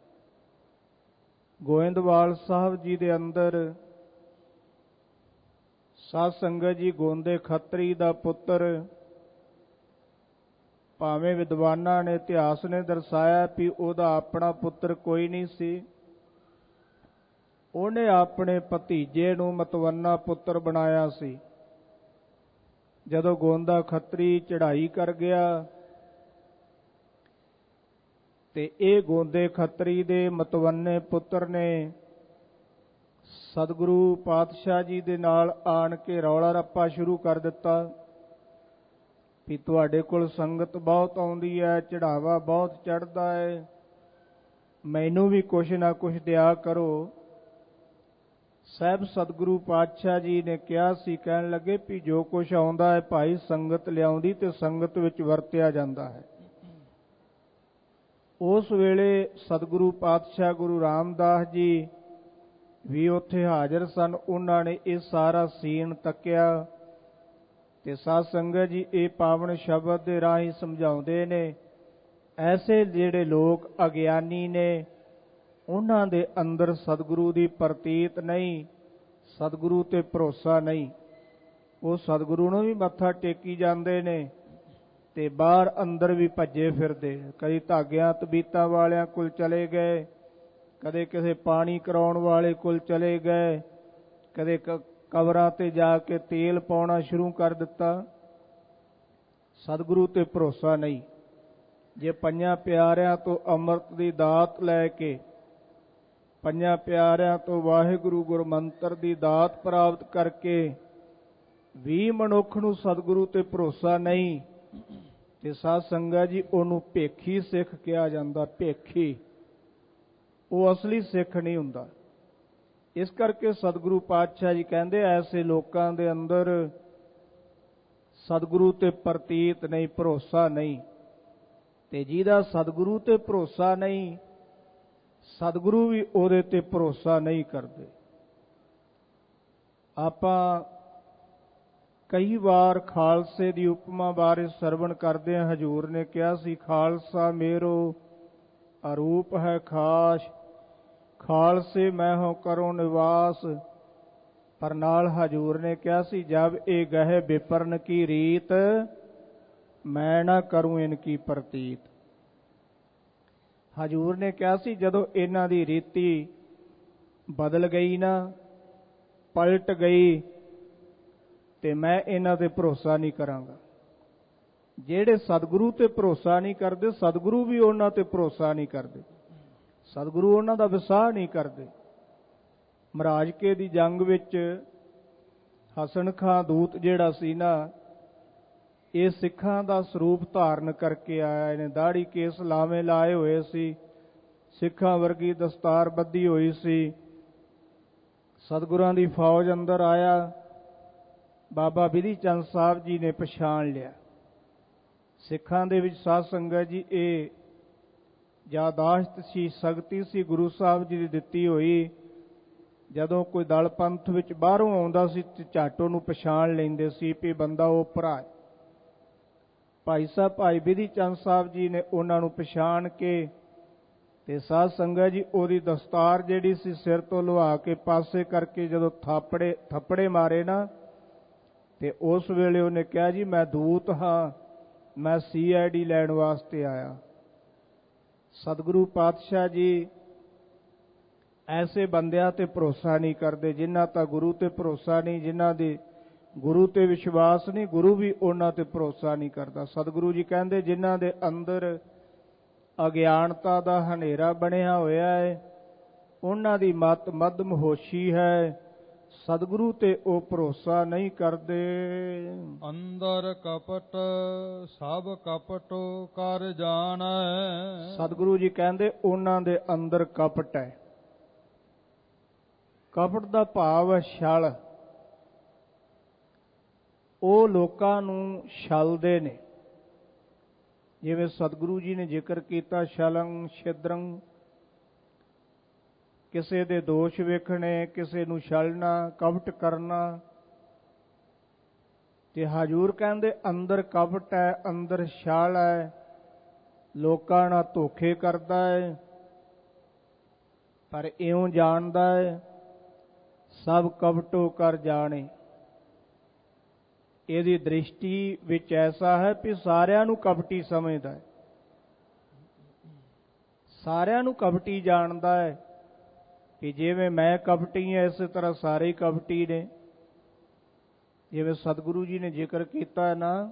ਗੋਇੰਦਵਾਲ ਸਾਹਿਬ ਜੀ ਦੇ ਅੰਦਰ ਸਾਧ ਸੰਗਤ ਜੀ, ਗੋਂਦੇ ਖੱਤਰੀ ਦਾ ਪੁੱਤਰ, ਭਾਵੇਂ ਵਿਦਵਾਨਾਂ ਨੇ, ਇਤਿਹਾਸ ਨੇ ਦਰਸਾਇਆ ਵੀ ਉਹਦਾ ਆਪਣਾ ਪੁੱਤਰ ਕੋਈ ਨਹੀਂ ਸੀ, ਉਹਨੇ ਆਪਣੇ ਭਤੀਜੇ ਨੂੰ ਮਤਵੰਨਾ ਪੁੱਤਰ ਬਣਾਇਆ ਸੀ। ਜਦੋਂ ਗੋਂਦਾ ਖੱਤਰੀ ਚੜ੍ਹਾਈ ਕਰ ਗਿਆ ਤੇ ਇਹ ਗੋਂਦੇ ਖੱਤਰੀ ਦੇ ਮਤਵੰਨੇ ਪੁੱਤਰ ਨੇ ਸਤਿਗੁਰੂ ਪਾਤਸ਼ਾਹ ਜੀ ਦੇ ਨਾਲ ਆਣ ਕੇ ਰੌਲਾ ਰੱਪਾ ਸ਼ੁਰੂ ਕਰ ਦਿੱਤਾ ਵੀ ਤੁਹਾਡੇ ਕੋਲ ਸੰਗਤ ਬਹੁਤ ਆਉਂਦੀ ਹੈ, ਚੜਾਵਾ ਬਹੁਤ ਚੜ੍ਹਦਾ ਹੈ, ਮੈਨੂੰ ਵੀ ਕੁਛ ਨਾ ਕੁਛ ਦਿਆ ਕਰੋ। ਸਾਹਿਬ ਸਤਿਗੁਰੂ ਪਾਤਸ਼ਾਹ ਜੀ ਨੇ ਕਿਹਾ ਸੀ, ਕਹਿਣ ਲੱਗੇ ਵੀ ਜੋ ਕੁਛ ਆਉਂਦਾ ਹੈ ਭਾਈ ਸੰਗਤ ਲਿਆਉਂਦੀ ਤੇ ਸੰਗਤ ਵਿੱਚ ਵਰਤਿਆ ਜਾਂਦਾ ਹੈ। ਉਸ ਵੇਲੇ ਸਤਿਗੁਰੂ ਪਾਤਸ਼ਾਹ ਗੁਰੂ ਰਾਮਦਾਸ ਜੀ ਵੀ ਉੱਥੇ ਹਾਜ਼ਰ ਸਨ। ਉਹਨਾਂ ਨੇ ਇਹ ਸਾਰਾ ਸੀਨ ਤੱਕਿਆ ਤੇ ਸਾਧ ਸੰਗਤ ਜੀ ਇਹ ਪਾਵਨ ਸ਼ਬਦ ਦੇ ਰਾਹੀਂ ਸਮਝਾਉਂਦੇ ਨੇ, ਐਸੇ ਜਿਹੜੇ ਲੋਕ ਅਗਿਆਨੀ ਨੇ ਉਹਨਾਂ ਦੇ ਅੰਦਰ ਸਤਿਗੁਰੂ ਦੀ ਪ੍ਰਤੀਤ ਨਹੀਂ, ਸਤਿਗੁਰੂ ਤੇ ਭਰੋਸਾ ਨਹੀਂ। ਉਹ ਸਤਿਗੁਰੂ ਨੂੰ ਵੀ ਮੱਥਾ ਟੇਕੀ ਜਾਂਦੇ ਨੇ ਤੇ ਬਾਹਰ ਅੰਦਰ ਵੀ ਭੱਜੇ ਫਿਰਦੇ, ਕਈ ਧਾਗਿਆਂ ਤਬੀਤਾਂ ਵਾਲਿਆਂ ਕੋਲ ਚਲੇ ਗਏ, ਕਦੇ ਕਿਸੇ ਪਾਣੀ ਕਰਾਉਣ ਵਾਲੇ ਕੋਲ ਚਲੇ ਗਏ, ਕਦੇ ਕਬਰਾਂ ਤੇ ਜਾ ਕੇ ਤੇਲ ਪਾਉਣਾ ਸ਼ੁਰੂ ਕਰ ਦਿੱਤਾ। ਸਤਿਗੁਰੂ ਤੇ ਭਰੋਸਾ ਨਹੀਂ। ਜੇ ਪੰਜਾਂ ਪਿਆਰਿਆਂ ਤੋਂ ਅੰਮ੍ਰਿਤ ਦੀ ਦਾਤ ਲੈ ਕੇ, ਪੰਜਾਂ ਪਿਆਰਿਆਂ ਤੋਂ ਵਾਹਿਗੁਰੂ ਗੁਰਮੰਤਰ ਦੀ ਦਾਤ ਪ੍ਰਾਪਤ ਕਰਕੇ ਵੀ ਮਨੁੱਖ ਨੂੰ ਸਤਿਗੁਰੂ ਤੇ ਭਰੋਸਾ ਨਹੀਂ ਤੇ ਸਾਧ ਸੰਗਤ ਜੀ ਉਹਨੂੰ ਭੇਖੀ ਸਿੱਖ ਕਿਹਾ ਜਾਂਦਾ। ਭੇਖੀ, ਉਹ ਅਸਲੀ ਸਿੱਖ ਨਹੀਂ ਹੁੰਦਾ। ਇਸ ਕਰਕੇ ਸਤਿਗੁਰੂ ਪਾਤਸ਼ਾਹ ਜੀ ਕਹਿੰਦੇ ਐਸੇ ਲੋਕਾਂ ਦੇ ਅੰਦਰ ਸਤਿਗੁਰੂ ਤੇ ਪ੍ਰਤੀਤ ਨਹੀਂ, ਭਰੋਸਾ ਨਹੀਂ। ਤੇ ਜਿਹਦਾ ਸਤਿਗੁਰੂ ਤੇ ਭਰੋਸਾ ਨਹੀਂ, ਸਤਿਗੁਰੂ ਵੀ ਉਹਦੇ ਤੇ ਭਰੋਸਾ ਨਹੀਂ ਕਰਦੇ। ਆਪਾਂ ਕਈ ਵਾਰ ਖਾਲਸੇ ਦੀ ਉਪਮਾ ਬਾਰੇ ਸਰਵਣ ਕਰਦੇ ਹਾਂ। ਹਜ਼ੂਰ ਨੇ ਕਿਹਾ ਸੀ, ਖਾਲਸਾ ਮੇਰੋ ਅਰੂਪ ਹੈ ਖਾਸ, ਖਾਲਸੇ ਮੈਂ ਹੋ ਕਰੋ ਨਿਵਾਸ। ਪਰ ਨਾਲ ਹਜ਼ੂਰ ਨੇ ਕਿਹਾ ਸੀ, ਜਬ ਇਹ ਗਹਿ ਵਿਪਰਨ ਕੀ ਰੀਤ, ਮੈਂ ਨਾ ਕਰੂੰ ਇਨ ਕੀ ਪ੍ਰਤੀਤ। ਹਜ਼ੂਰ ਨੇ ਕਿਹਾ ਸੀ ਜਦੋਂ ਇਹਨਾਂ ਦੀ ਰੀਤੀ ਬਦਲ ਗਈ ਨਾ, ਪਲਟ ਗਈ, ਤੇ ਮੈਂ ਇਹਨਾਂ ਤੇ ਭਰੋਸਾ ਨਹੀਂ ਕਰਾਂਗਾ। ਜਿਹੜੇ ਸਤਿਗੁਰੂ ਤੇ ਭਰੋਸਾ ਨਹੀਂ ਕਰਦੇ, ਸਤਿਗੁਰੂ ਵੀ ਉਹਨਾਂ ਤੇ ਭਰੋਸਾ ਨਹੀਂ ਕਰਦੇ, ਸਤਿਗੁਰੂ ਉਹਨਾਂ ਦਾ ਵਿਸਾਹ ਨਹੀਂ ਕਰਦੇ। ਮਹਾਰਾਜਕੇ ਦੀ ਜੰਗ ਵਿੱਚ ਹਸਨ ਖਾਂ ਦੂਤ ਜਿਹੜਾ ਸੀ ਨਾ, ਇਹ ਸਿੱਖਾਂ ਦਾ ਸਰੂਪ ਧਾਰਨ ਕਰਕੇ ਆਇਆ। ਇਹਨੇ ਦਾੜੀ ਕੇਸ ਲਾਵੇਂ ਲਾਏ ਹੋਏ ਸੀ, ਸਿੱਖਾਂ ਵਰਗੀ ਦਸਤਾਰ ਬੱਧੀ ਹੋਈ ਸੀ। ਸਤਿਗੁਰਾਂ ਦੀ ਫੌਜ ਅੰਦਰ ਆਇਆ, ਬਾਬਾ ਬਿਧੀ ਚੰਦ ਸਾਹਿਬ ਜੀ ਨੇ ਪਛਾਣ ਲਿਆ। ਸਿੱਖਾਂ ਦੇ ਵਿੱਚ ਸਾਧ ਸੰਗਤ ਜੀ ਇਹ ਯਾਦਾਸ਼ਤ ਸੀ, ਸ਼ਕਤੀ ਸੀ ਗੁਰੂ ਸਾਹਿਬ ਜੀ ਦੀ ਦਿੱਤੀ ਹੋਈ। ਜਦੋਂ ਕੋਈ ਦਲ ਪੰਥ ਵਿੱਚ ਬਾਹਰੋਂ ਆਉਂਦਾ ਸੀ ਤੇ ਝੱਟ ਉਹਨੂੰ ਪਛਾਣ ਲੈਂਦੇ ਸੀ ਵੀ ਬੰਦਾ ਉਹ ਭਰਾ। ਭਾਈ ਸਾਹਿਬ ਭਾਈ ਬਿਧੀ ਚੰਦ ਸਾਹਿਬ ਜੀ ਨੇ ਉਹਨਾਂ ਨੂੰ ਪਛਾਣ ਕੇ ਤੇ ਸਾਧ ਸੰਗਤ ਜੀ ਉਹਦੀ ਦਸਤਾਰ ਜਿਹੜੀ ਸੀ ਸਿਰ ਤੋਂ ਲੁਹਾ ਕੇ ਪਾਸੇ ਕਰਕੇ ਜਦੋਂ ਥੱਪੜੇ ਮਾਰੇ ਨਾ, ਤੇ ਉਸ ਵੇਲੇ ਉਹਨੇ ਕਿਹਾ ਜੀ ਮੈਂ ਦੂਤ ਹਾਂ, ਮੈਂ CID ਲੈਣ ਵਾਸਤੇ ਆਇਆ। ਸਤਿਗੁਰੂ ਪਾਤਸ਼ਾਹ ਜੀ ਐਸੇ ਬੰਦਿਆਂ ਤੇ ਭਰੋਸਾ ਨਹੀਂ ਕਰਦੇ ਜਿਨ੍ਹਾਂ ਤਾਂ ਗੁਰੂ ਤੇ ਭਰੋਸਾ ਨਹੀਂ, ਜਿਨ੍ਹਾਂ ਦੇ ਗੁਰੂ ਤੇ ਵਿਸ਼ਵਾਸ ਨਹੀਂ, ਗੁਰੂ ਵੀ ਉਹਨਾਂ ਤੇ ਭਰੋਸਾ ਨਹੀਂ ਕਰਦਾ। ਸਤਿਗੁਰੂ ਜੀ ਕਹਿੰਦੇ ਜਿਨ੍ਹਾਂ ਦੇ ਅੰਦਰ ਅਗਿਆਨਤਾ ਦਾ ਹਨੇਰਾ ਬਣਿਆ ਹੋਇਆ ਹੈ, ਉਹਨਾਂ ਦੀ ਮਤ ਮੱਧਮ ਹੋਸ਼ੀ ਹੈ, ਸਤਿਗੁਰੂ ਤੇ ਉਹ ਭਰੋਸਾ ਨਹੀਂ ਕਰਦੇ। ਅੰਦਰ ਕਪਟ ਸਭ ਕਪਟ ਕਰ ਜਾਣੈ। ਸਤਿਗੁਰੂ ਜੀ ਕਹਿੰਦੇ ਉਹਨਾਂ ਦੇ ਅੰਦਰ ਕਪਟ ਹੈ। ਕਪਟ ਦਾ ਭਾਵ ਹੈ ਛਲ। ਉਹ ਲੋਕਾਂ ਨੂੰ ਛਲਦੇ ਨੇ, ਜਿਵੇਂ ਸਤਿਗੁਰੂ ਜੀ ਨੇ ਜ਼ਿਕਰ ਕੀਤਾ ਛਲੰ ਛਿਦਰੰ, ਕਿਸੇ ਦੇ ਦੋਸ਼ ਵੇਖਣੇ, ਕਿਸੇ ਨੂੰ ਛਲਣਾ, ਕਪਟ ਕਰਨਾ। ਤੇ ਹਜ਼ੂਰ ਕਹਿੰਦੇ ਅੰਦਰ ਕਪਟ ਹੈ, ਅੰਦਰ ਛਲ ਹੈ, ਲੋਕਾਂ ਨਾਲ ਧੋਖੇ ਕਰਦਾ ਹੈ, ਪਰ ਇਉਂ ਜਾਣਦਾ ਹੈ ਸਭ ਕਪਟੋ ਕਰ ਜਾਣੇ। ਇਹਦੀ ਦ੍ਰਿਸ਼ਟੀ ਵਿੱਚ ਐਸਾ ਹੈ ਕਿ ਸਾਰਿਆਂ ਨੂੰ ਕਪਟੀ ਸਮਝਦਾ ਹੈ, ਸਾਰਿਆਂ ਨੂੰ ਕਪਟੀ ਜਾਣਦਾ ਹੈ ਕਿ ਜਿਵੇਂ ਮੈਂ ਕਪਟੀ ਹਾਂ ਇਸੇ ਤਰ੍ਹਾਂ ਸਾਰੇ ਹੀ ਕਪਟੀ ਨੇ। ਜਿਵੇਂ ਸਤਿਗੁਰੂ ਜੀ ਨੇ ਜ਼ਿਕਰ ਕੀਤਾ ਹੈ ਨਾ,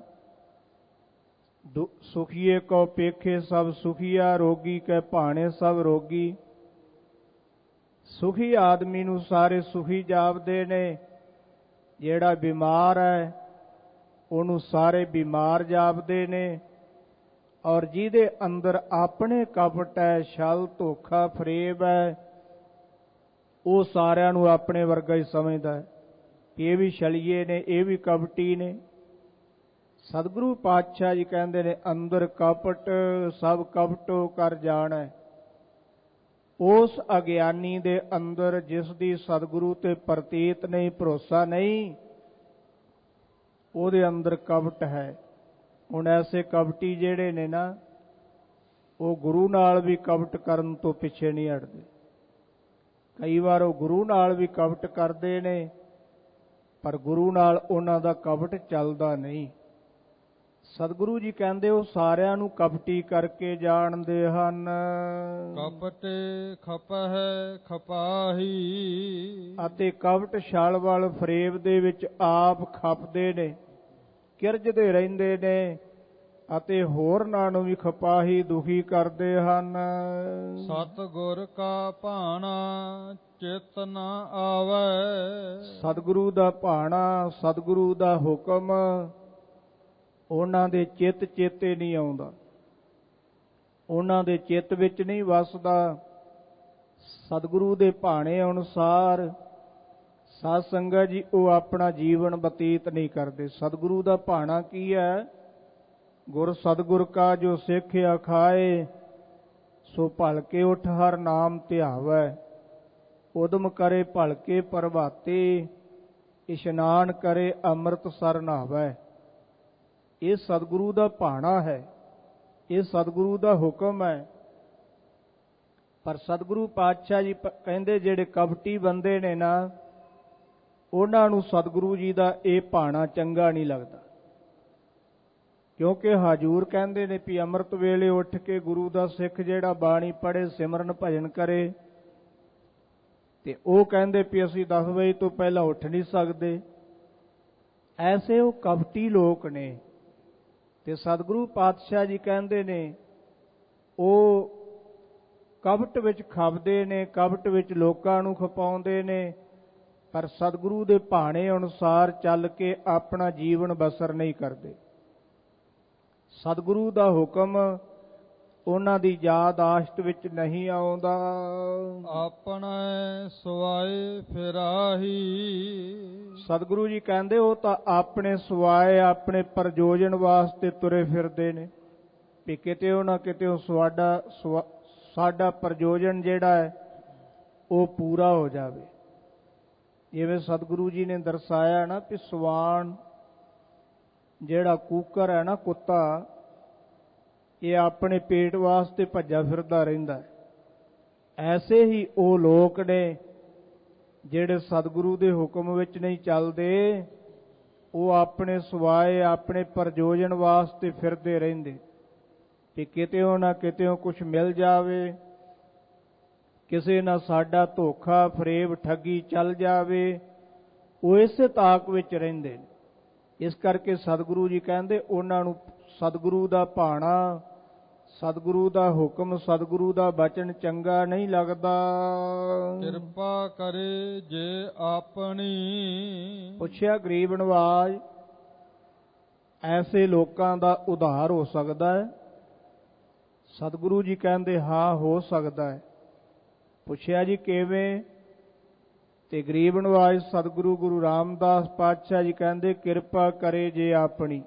ਸੁਖੀਏ ਕੋ ਪੇਖੇ ਸਭ ਸੁਖੀਆ, ਰੋਗੀ ਕੈ ਭਾਣੇ ਸਭ ਰੋਗੀ। ਸੁਖੀ ਆਦਮੀ ਨੂੰ ਸਾਰੇ ਸੁਖੀ ਜਾਪਦੇ ਨੇ, ਜਿਹੜਾ ਬਿਮਾਰ ਹੈ ਉਹਨੂੰ ਸਾਰੇ ਬਿਮਾਰ ਜਾਪਦੇ ਨੇ, ਔਰ ਜਿਹਦੇ ਅੰਦਰ ਆਪਣੇ ਕਪਟ ਹੈ, ਛਲ ਧੋਖਾ ਫਰੇਬ ਹੈ, ਉਹ ਸਾਰਿਆਂ ਨੂੰ ਆਪਣੇ ਵਰਗਾ ਹੀ ਸਮਝਦਾ ਹੈ। ਇਹ ਵੀ ਛਲੀਏ ਨੇ, ਇਹ ਵੀ ਕਪਟੀ ਨੇ। ਸਤਿਗੁਰੂ ਪਾਤਸ਼ਾਹ ਜੀ ਕਹਿੰਦੇ ਨੇ ਅੰਦਰ ਕਪਟ ਸਭ ਕਪਟੋ ਕਰ ਜਾਣੈ। ਉਸ ਅਗਿਆਨੀ ਦੇ ਅੰਦਰ ਜਿਸ ਦੀ ਸਤਿਗੁਰੂ ਤੇ ਪ੍ਰਤੀਤ ਨਹੀਂ, ਭਰੋਸਾ ਨਹੀਂ, ਉਹਦੇ ਅੰਦਰ ਕਪਟ ਹੈ। ਹੁਣ ਐਸੇ ਕਪਟੀ ਜਿਹੜੇ ਨੇ ਨਾ, ਉਹ ਗੁਰੂ ਨਾਲ ਵੀ ਕਪਟ ਕਰਨ ਤੋਂ ਪਿੱਛੇ ਨਹੀਂ ਹਟਦੇ। ਕਈ ਵਾਰ ਉਹ ਗੁਰੂ ਨਾਲ ਵੀ ਕਪਟ ਕਰਦੇ ਨੇ, ਪਰ ਗੁਰੂ ਨਾਲ ਉਹਨਾਂ ਦਾ ਕਪਟ ਚੱਲਦਾ ਨਹੀਂ। ਸਤਿਗੁਰੂ ਜੀ ਕਹਿੰਦੇ ਉਹ ਸਾਰਿਆਂ ਨੂੰ ਕਪਟੀ ਕਰਕੇ ਜਾਣਦੇ ਹਨ। ਕਪਟੇ ਖਪਹਿ ਖਪਾਹੀ। ਅਤੇ ਕਪਟ ਛਲ ਵੱਲ ਫਰੇਬ ਦੇ ਵਿੱਚ ਆਪ ਖਪਦੇ ਨੇ, ਕਿਰਜਦੇ ਰਹਿੰਦੇ ਨੇ, ਅਤੇ ਹੋਰਨਾਂ ਨੂੰ ਵੀ ਖਪਾਹੀ ਦੁਖੀ ਕਰਦੇ ਹਨ। ਸਤਿਗੁਰ ਕਾ ਭਾਣਾ ਚਿਤ ਨ ਆਵੈ। ਸਤਿਗੁਰੂ ਦਾ ਭਾਣਾ, ਸਤਿਗੁਰੂ ਦਾ ਹੁਕਮ ਉਹਨਾਂ ਦੇ ਚਿੱਤ ਚੇਤੇ ਨਹੀਂ ਆਉਂਦਾ, ਉਹਨਾਂ ਦੇ ਚਿੱਤ ਵਿੱਚ ਨਹੀਂ ਵਸਦਾ। ਸਤਿਗੁਰੂ ਦੇ ਭਾਣੇ ਅਨੁਸਾਰ ਸਾਧ ਸੰਗਤ ਜੀ ਉਹ ਆਪਣਾ ਜੀਵਨ ਬਤੀਤ ਨਹੀਂ ਕਰਦੇ। ਸਤਿਗੁਰੂ ਦਾ ਭਾਣਾ ਕੀ ਹੈ? ਗੁਰ ਸਤਿਗੁਰ ਕਾ ਜੋ ਸਿੱਖਿਆ ਖਾਏ, ਸੋ ਭਲਕੇ ਉਠ ਹਰ ਨਾਮ ਧਿਆਵੈ। ਉਦਮ ਕਰੇ ਭਲਕੇ ਪ੍ਰਭਾਤੇ, ਇਸ਼ਨਾਨ ਕਰੇ ਅੰਮ੍ਰਿਤ ਸਰ ਨਹਾਵੈ। ਇਹ ਸਤਿਗੁਰੂ ਦਾ ਭਾਣਾ ਹੈ, ਇਹ ਸਤਿਗੁਰੂ ਦਾ ਹੁਕਮ ਹੈ। ਪਰ ਸਤਿਗੁਰੂ ਪਾਤਸ਼ਾਹ ਜੀ ਕਹਿੰਦੇ ਜਿਹੜੇ ਕਪਟੀ ਬੰਦੇ ਨੇ ਨਾ, ਉਹਨਾਂ ਨੂੰ ਸਤਿਗੁਰੂ ਜੀ ਦਾ ਇਹ ਭਾਣਾ ਚੰਗਾ ਨਹੀਂ ਲੱਗਦਾ। ਕਿਉਂਕਿ ਹਜ਼ੂਰ ਕਹਿੰਦੇ ਨੇ ਵੀ ਅੰਮ੍ਰਿਤ ਵੇਲੇ ਉੱਠ ਕੇ ਗੁਰੂ ਦਾ ਸਿੱਖ ਜਿਹੜਾ ਬਾਣੀ ਪੜ੍ਹੇ, ਸਿਮਰਨ ਭਜਨ ਕਰੇ, ਤੇ ਉਹ ਕਹਿੰਦੇ ਵੀ ਅਸੀਂ 10 ਵਜੇ ਤੋਂ ਪਹਿਲਾਂ ਉੱਠ ਨਹੀਂ ਸਕਦੇ। ਐਸੇ ਉਹ ਕਪਟੀ ਲੋਕ ਨੇ। ਤੇ ਸਤਿਗੁਰੂ ਪਾਤਸ਼ਾਹ ਜੀ ਕਹਿੰਦੇ ਨੇ ਉਹ ਕਪਟ ਵਿੱਚ ਖਪਦੇ ਨੇ, ਕਪਟ ਵਿੱਚ ਲੋਕਾਂ ਨੂੰ ਖਪਾਉਂਦੇ ਨੇ, ਪਰ ਸਤਿਗੁਰੂ ਦੇ ਭਾਣੇ ਅਨੁਸਾਰ ਚੱਲ ਕੇ ਆਪਣਾ ਜੀਵਨ ਬਸਰ ਨਹੀਂ ਕਰਦੇ। ਸਤਿਗੁਰੂ ਦਾ ਹੁਕਮ ਉਹਨਾਂ ਦੀ ਯਾਦ ਆਸ਼ਟ ਵਿੱਚ ਨਹੀਂ ਆਉਂਦਾ। ਆਪਣੇ ਸੁਆਏ ਫਿਰਾਹੀ। ਸਤਿਗੁਰੂ ਜੀ ਕਹਿੰਦੇ ਉਹ ਤਾਂ ਆਪਣੇ ਸੁਆਏ ਆਪਣੇ ਪ੍ਰਯੋਜਨ ਵਾਸਤੇ ਤੁਰੇ ਫਿਰਦੇ ਨੇ ਵੀ ਕਿਤੇ ਉਹ ਨਾ ਕਿਤੇ ਉਹ ਸਾਡਾ ਪ੍ਰਯੋਜਨ ਜਿਹੜਾ ਹੈ ਉਹ ਪੂਰਾ ਹੋ ਜਾਵੇ। ਜਿਵੇਂ ਸਤਿਗੁਰੂ ਜੀ ਨੇ ਦਰਸਾਇਆ ਨਾ ਕਿ ਸਵਾਨ ਜਿਹੜਾ ਕੂਕਰ ਹੈ ਨਾ, ਕੁੱਤਾ, ਇਹ ਆਪਣੇ ਪੇਟ ਵਾਸਤੇ ਭੱਜਾ ਫਿਰਦਾ ਰਹਿੰਦਾ ਹੈ। ਐਸੇ ਹੀ ਉਹ ਲੋਕ ਨੇ ਜਿਹੜੇ ਸਤਿਗੁਰੂ ਦੇ ਹੁਕਮ ਵਿੱਚ ਨਹੀਂ ਚੱਲਦੇ, ਉਹ ਆਪਣੇ ਸੁਆਏ ਆਪਣੇ ਪ੍ਰਯੋਜਨ ਵਾਸਤੇ ਫਿਰਦੇ ਰਹਿੰਦੇ ਕਿ ਕਿਤੇੋਂ ਨਾ ਕਿਤੇੋਂ ਕੁਛ ਮਿਲ ਜਾਵੇ, ਕਿਸੇ ਨਾਲ ਸਾਡਾ ਧੋਖਾ ਫਰੇਬ ਠੱਗੀ ਚੱਲ ਜਾਵੇ। ਉਹ ਇਸੇ ਤਾਕ ਵਿੱਚ ਰਹਿੰਦੇ ਨੇ। ਇਸ ਕਰਕੇ ਸਤਿਗੁਰੂ ਜੀ ਕਹਿੰਦੇ ਉਹਨਾਂ ਨੂੰ ਸਤਿਗੁਰੂ ਦਾ ਭਾਣਾ, ਸਤਿਗੁਰੂ ਦਾ ਹੁਕਮ, ਸਤਿਗੁਰੂ ਦਾ ਬਚਨ ਚੰਗਾ ਨਹੀਂ ਲੱਗਦਾ। ਕਿਰਪਾ ਕਰੇ ਜੇ ਆਪਣੀ। ਪੁੱਛਿਆ ਗਰੀਬ ਨਵਾਜ, ਐਸੇ ਲੋਕਾਂ ਦਾ ਉਧਾਰ ਹੋ ਸਕਦਾ ਹੈ? ਸਤਿਗੁਰੂ ਜੀ ਕਹਿੰਦੇ ਹਾਂ, ਹੋ ਸਕਦਾ ਹੈ। ਪੁੱਛਿਆ ਜੀ ਕਿਵੇਂ? ਤੇ ਗਰੀਬ ਨਵਾਜ ਸਤਿਗੁਰੂ ਗੁਰੂ ਰਾਮਦਾਸ ਪਾਤਸ਼ਾਹ ਜੀ ਕਹਿੰਦੇ ਕਿਰਪਾ ਕਰੇ ਜੇ ਆਪਣੀ।